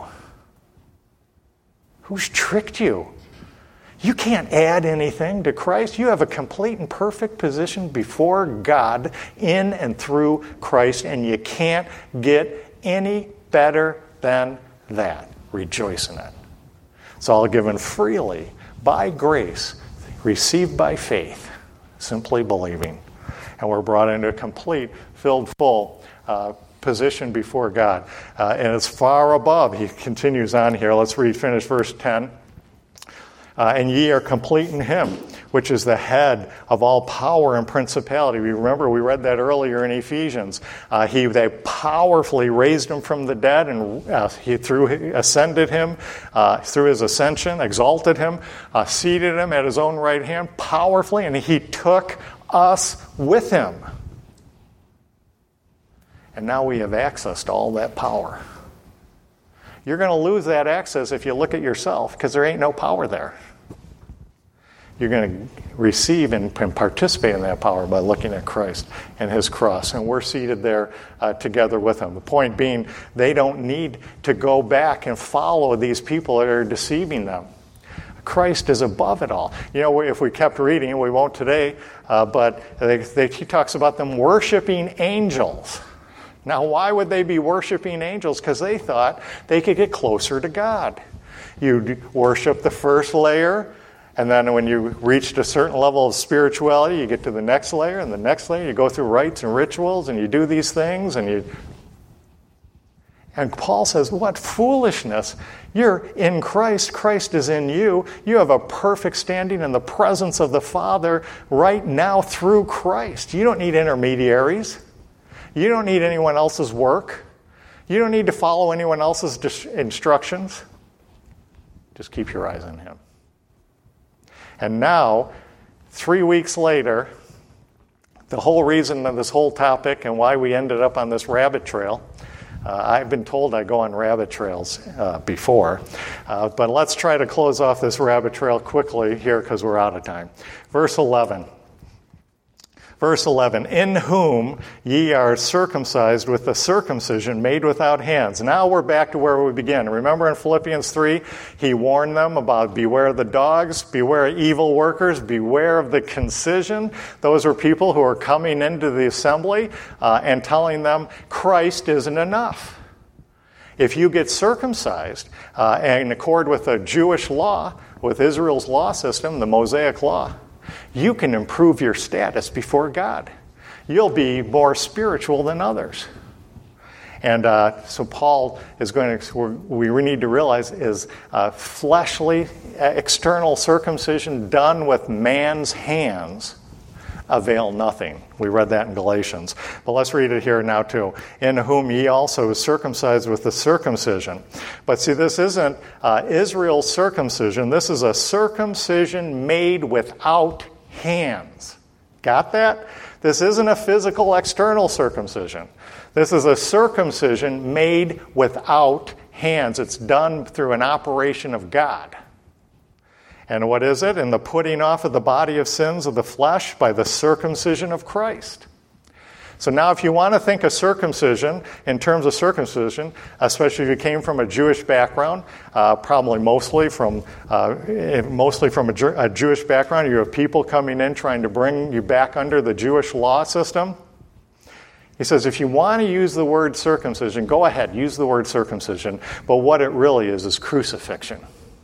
Who's tricked you? You can't add anything to Christ. You have a complete and perfect position before God in and through Christ, and you can't get any better than that. Rejoice in it. It's all given freely by grace, received by faith, simply believing. And we're brought into a complete, filled full uh, position before God. Uh, and it's far above. He continues on here. Let's read, finish verse ten. Uh, and ye are complete in him, which is the head of all power and principality. We remember we read that earlier in Ephesians. Uh, he they powerfully raised him from the dead, and uh, he through ascended him uh, through his ascension, exalted him, uh, seated him at his own right hand, powerfully, and he took us with him. And now we have access to all that power. You're going to lose that access if you look at yourself, because there ain't no power there. You're going to receive and participate in that power by looking at Christ and his cross. And we're seated there uh, together with him. The point being, they don't need to go back and follow these people that are deceiving them. Christ is above it all. You know, if we kept reading, we won't today, uh, but they, they, he talks about them worshiping angels. Now, why would they be worshiping angels? Because they thought they could get closer to God. You worship the first layer, and then when you reached a certain level of spirituality, you get to the next layer, and the next layer, you go through rites and rituals, and you do these things, and you... And Paul says, what foolishness. You're in Christ. Christ is in you. You have a perfect standing in the presence of the Father right now through Christ. You don't need intermediaries. You don't need anyone else's work. You don't need to follow anyone else's dis- instructions. Just keep your eyes on him. And now, three weeks later, the whole reason of this whole topic and why we ended up on this rabbit trail, uh, I've been told I go on rabbit trails uh, before, uh, but let's try to close off this rabbit trail quickly here because we're out of time. Verse eleven. Verse eleven, in whom ye are circumcised with the circumcision made without hands. Now we're back to where we began. Remember in Philippians three, he warned them about beware of the dogs, beware of evil workers, beware of the concision. Those were people who are coming into the assembly uh, and telling them Christ isn't enough. If you get circumcised uh, in accord with the Jewish law, with Israel's law system, the Mosaic law, you can improve your status before God. You'll be more spiritual than others. And uh, so Paul is going to, we need to realize, is uh, fleshly, external circumcision done with man's hands avail nothing. We read that in Galatians. But let's read it here now too. In whom ye also is circumcised with the circumcision. But see, this isn't uh, Israel's circumcision. This is a circumcision made without hands. Got that? This isn't a physical external circumcision. This is a circumcision made without hands. It's done through an operation of God. And what is it? In the putting off of the body of sins of the flesh by the circumcision of Christ. So now if you want to think of circumcision in terms of circumcision, especially if you came from a Jewish background, uh, probably mostly from uh, mostly from a, a Jewish background, you have people coming in trying to bring you back under the Jewish law system. He says if you want to use the word circumcision, go ahead, use the word circumcision, but what it really is is crucifixion.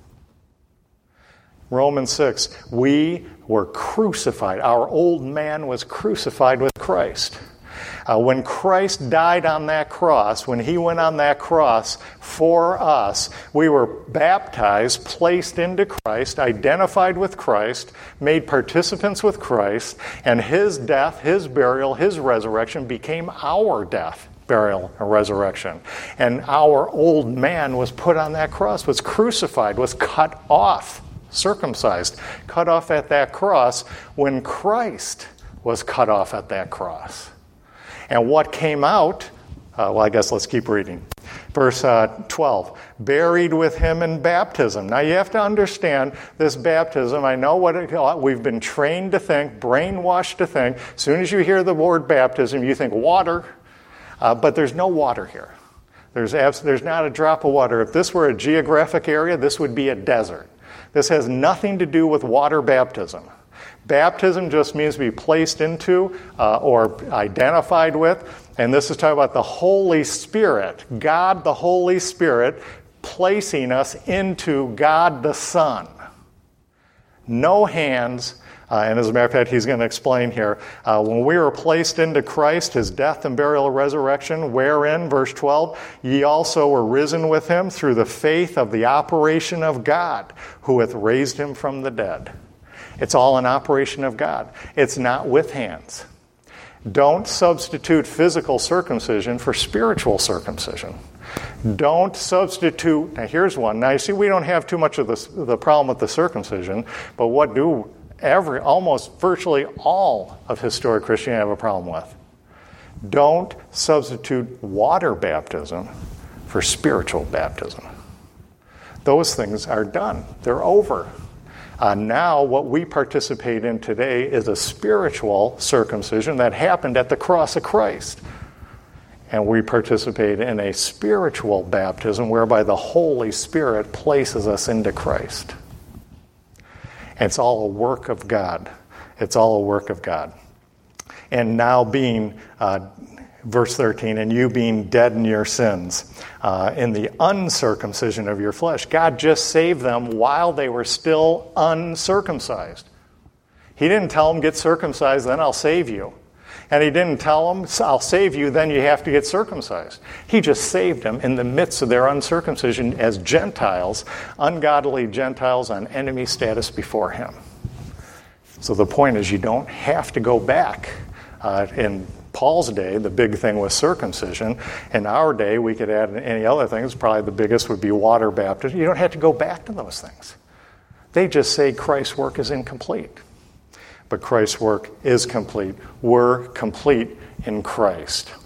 Romans six, we were crucified. Our old man was crucified with Christ. Uh, when Christ died on that cross, when he went on that cross for us, we were baptized, placed into Christ, identified with Christ, made participants with Christ, and his death, his burial, his resurrection became our death, burial, and resurrection. And our old man was put on that cross, was crucified, was cut off, circumcised, cut off at that cross when Christ was cut off at that cross. And what came out, uh, well, I guess let's keep reading. Verse uh, twelve, buried with him in baptism. Now you have to understand this baptism. I know what it, we've been trained to think, brainwashed to think. As soon as you hear the word baptism, you think water, uh, but there's no water here. There's, abs- there's not a drop of water. If this were a geographic area, this would be a desert. This has nothing to do with water baptism. Baptism just means to be placed into uh, or identified with. And this is talking about the Holy Spirit, God the Holy Spirit, placing us into God the Son. No hands. Uh, and as a matter of fact, he's going to explain here. Uh, when we were placed into Christ, his death and burial and resurrection, wherein, verse twelve, ye also were risen with him through the faith of the operation of God, who hath raised him from the dead. It's all an operation of God. It's not with hands. Don't substitute physical circumcision for spiritual circumcision. Don't substitute, now here's one. Now you see, we don't have too much of the, the problem with the circumcision, but what do every, almost virtually all of historic Christianity have a problem with? Don't substitute water baptism for spiritual baptism. Those things are done. They're over. Uh, now, what we participate in today is a spiritual circumcision that happened at the cross of Christ. And we participate in a spiritual baptism whereby the Holy Spirit places us into Christ. And it's all a work of God. It's all a work of God. And now being, uh, verse thirteen, and you being dead in your sins, uh, in the uncircumcision of your flesh. God just saved them while they were still uncircumcised. He didn't tell them, get circumcised, then I'll save you. And he didn't tell them, I'll save you, then you have to get circumcised. He just saved them in the midst of their uncircumcision as Gentiles, ungodly Gentiles on enemy status before him. So the point is, you don't have to go back. Uh, in Paul's day, the big thing was circumcision. In our day, we could add any other things. Probably the biggest would be water baptism. You don't have to go back to those things. They just say Christ's work is incomplete. But Christ's work is complete. We're complete in Christ.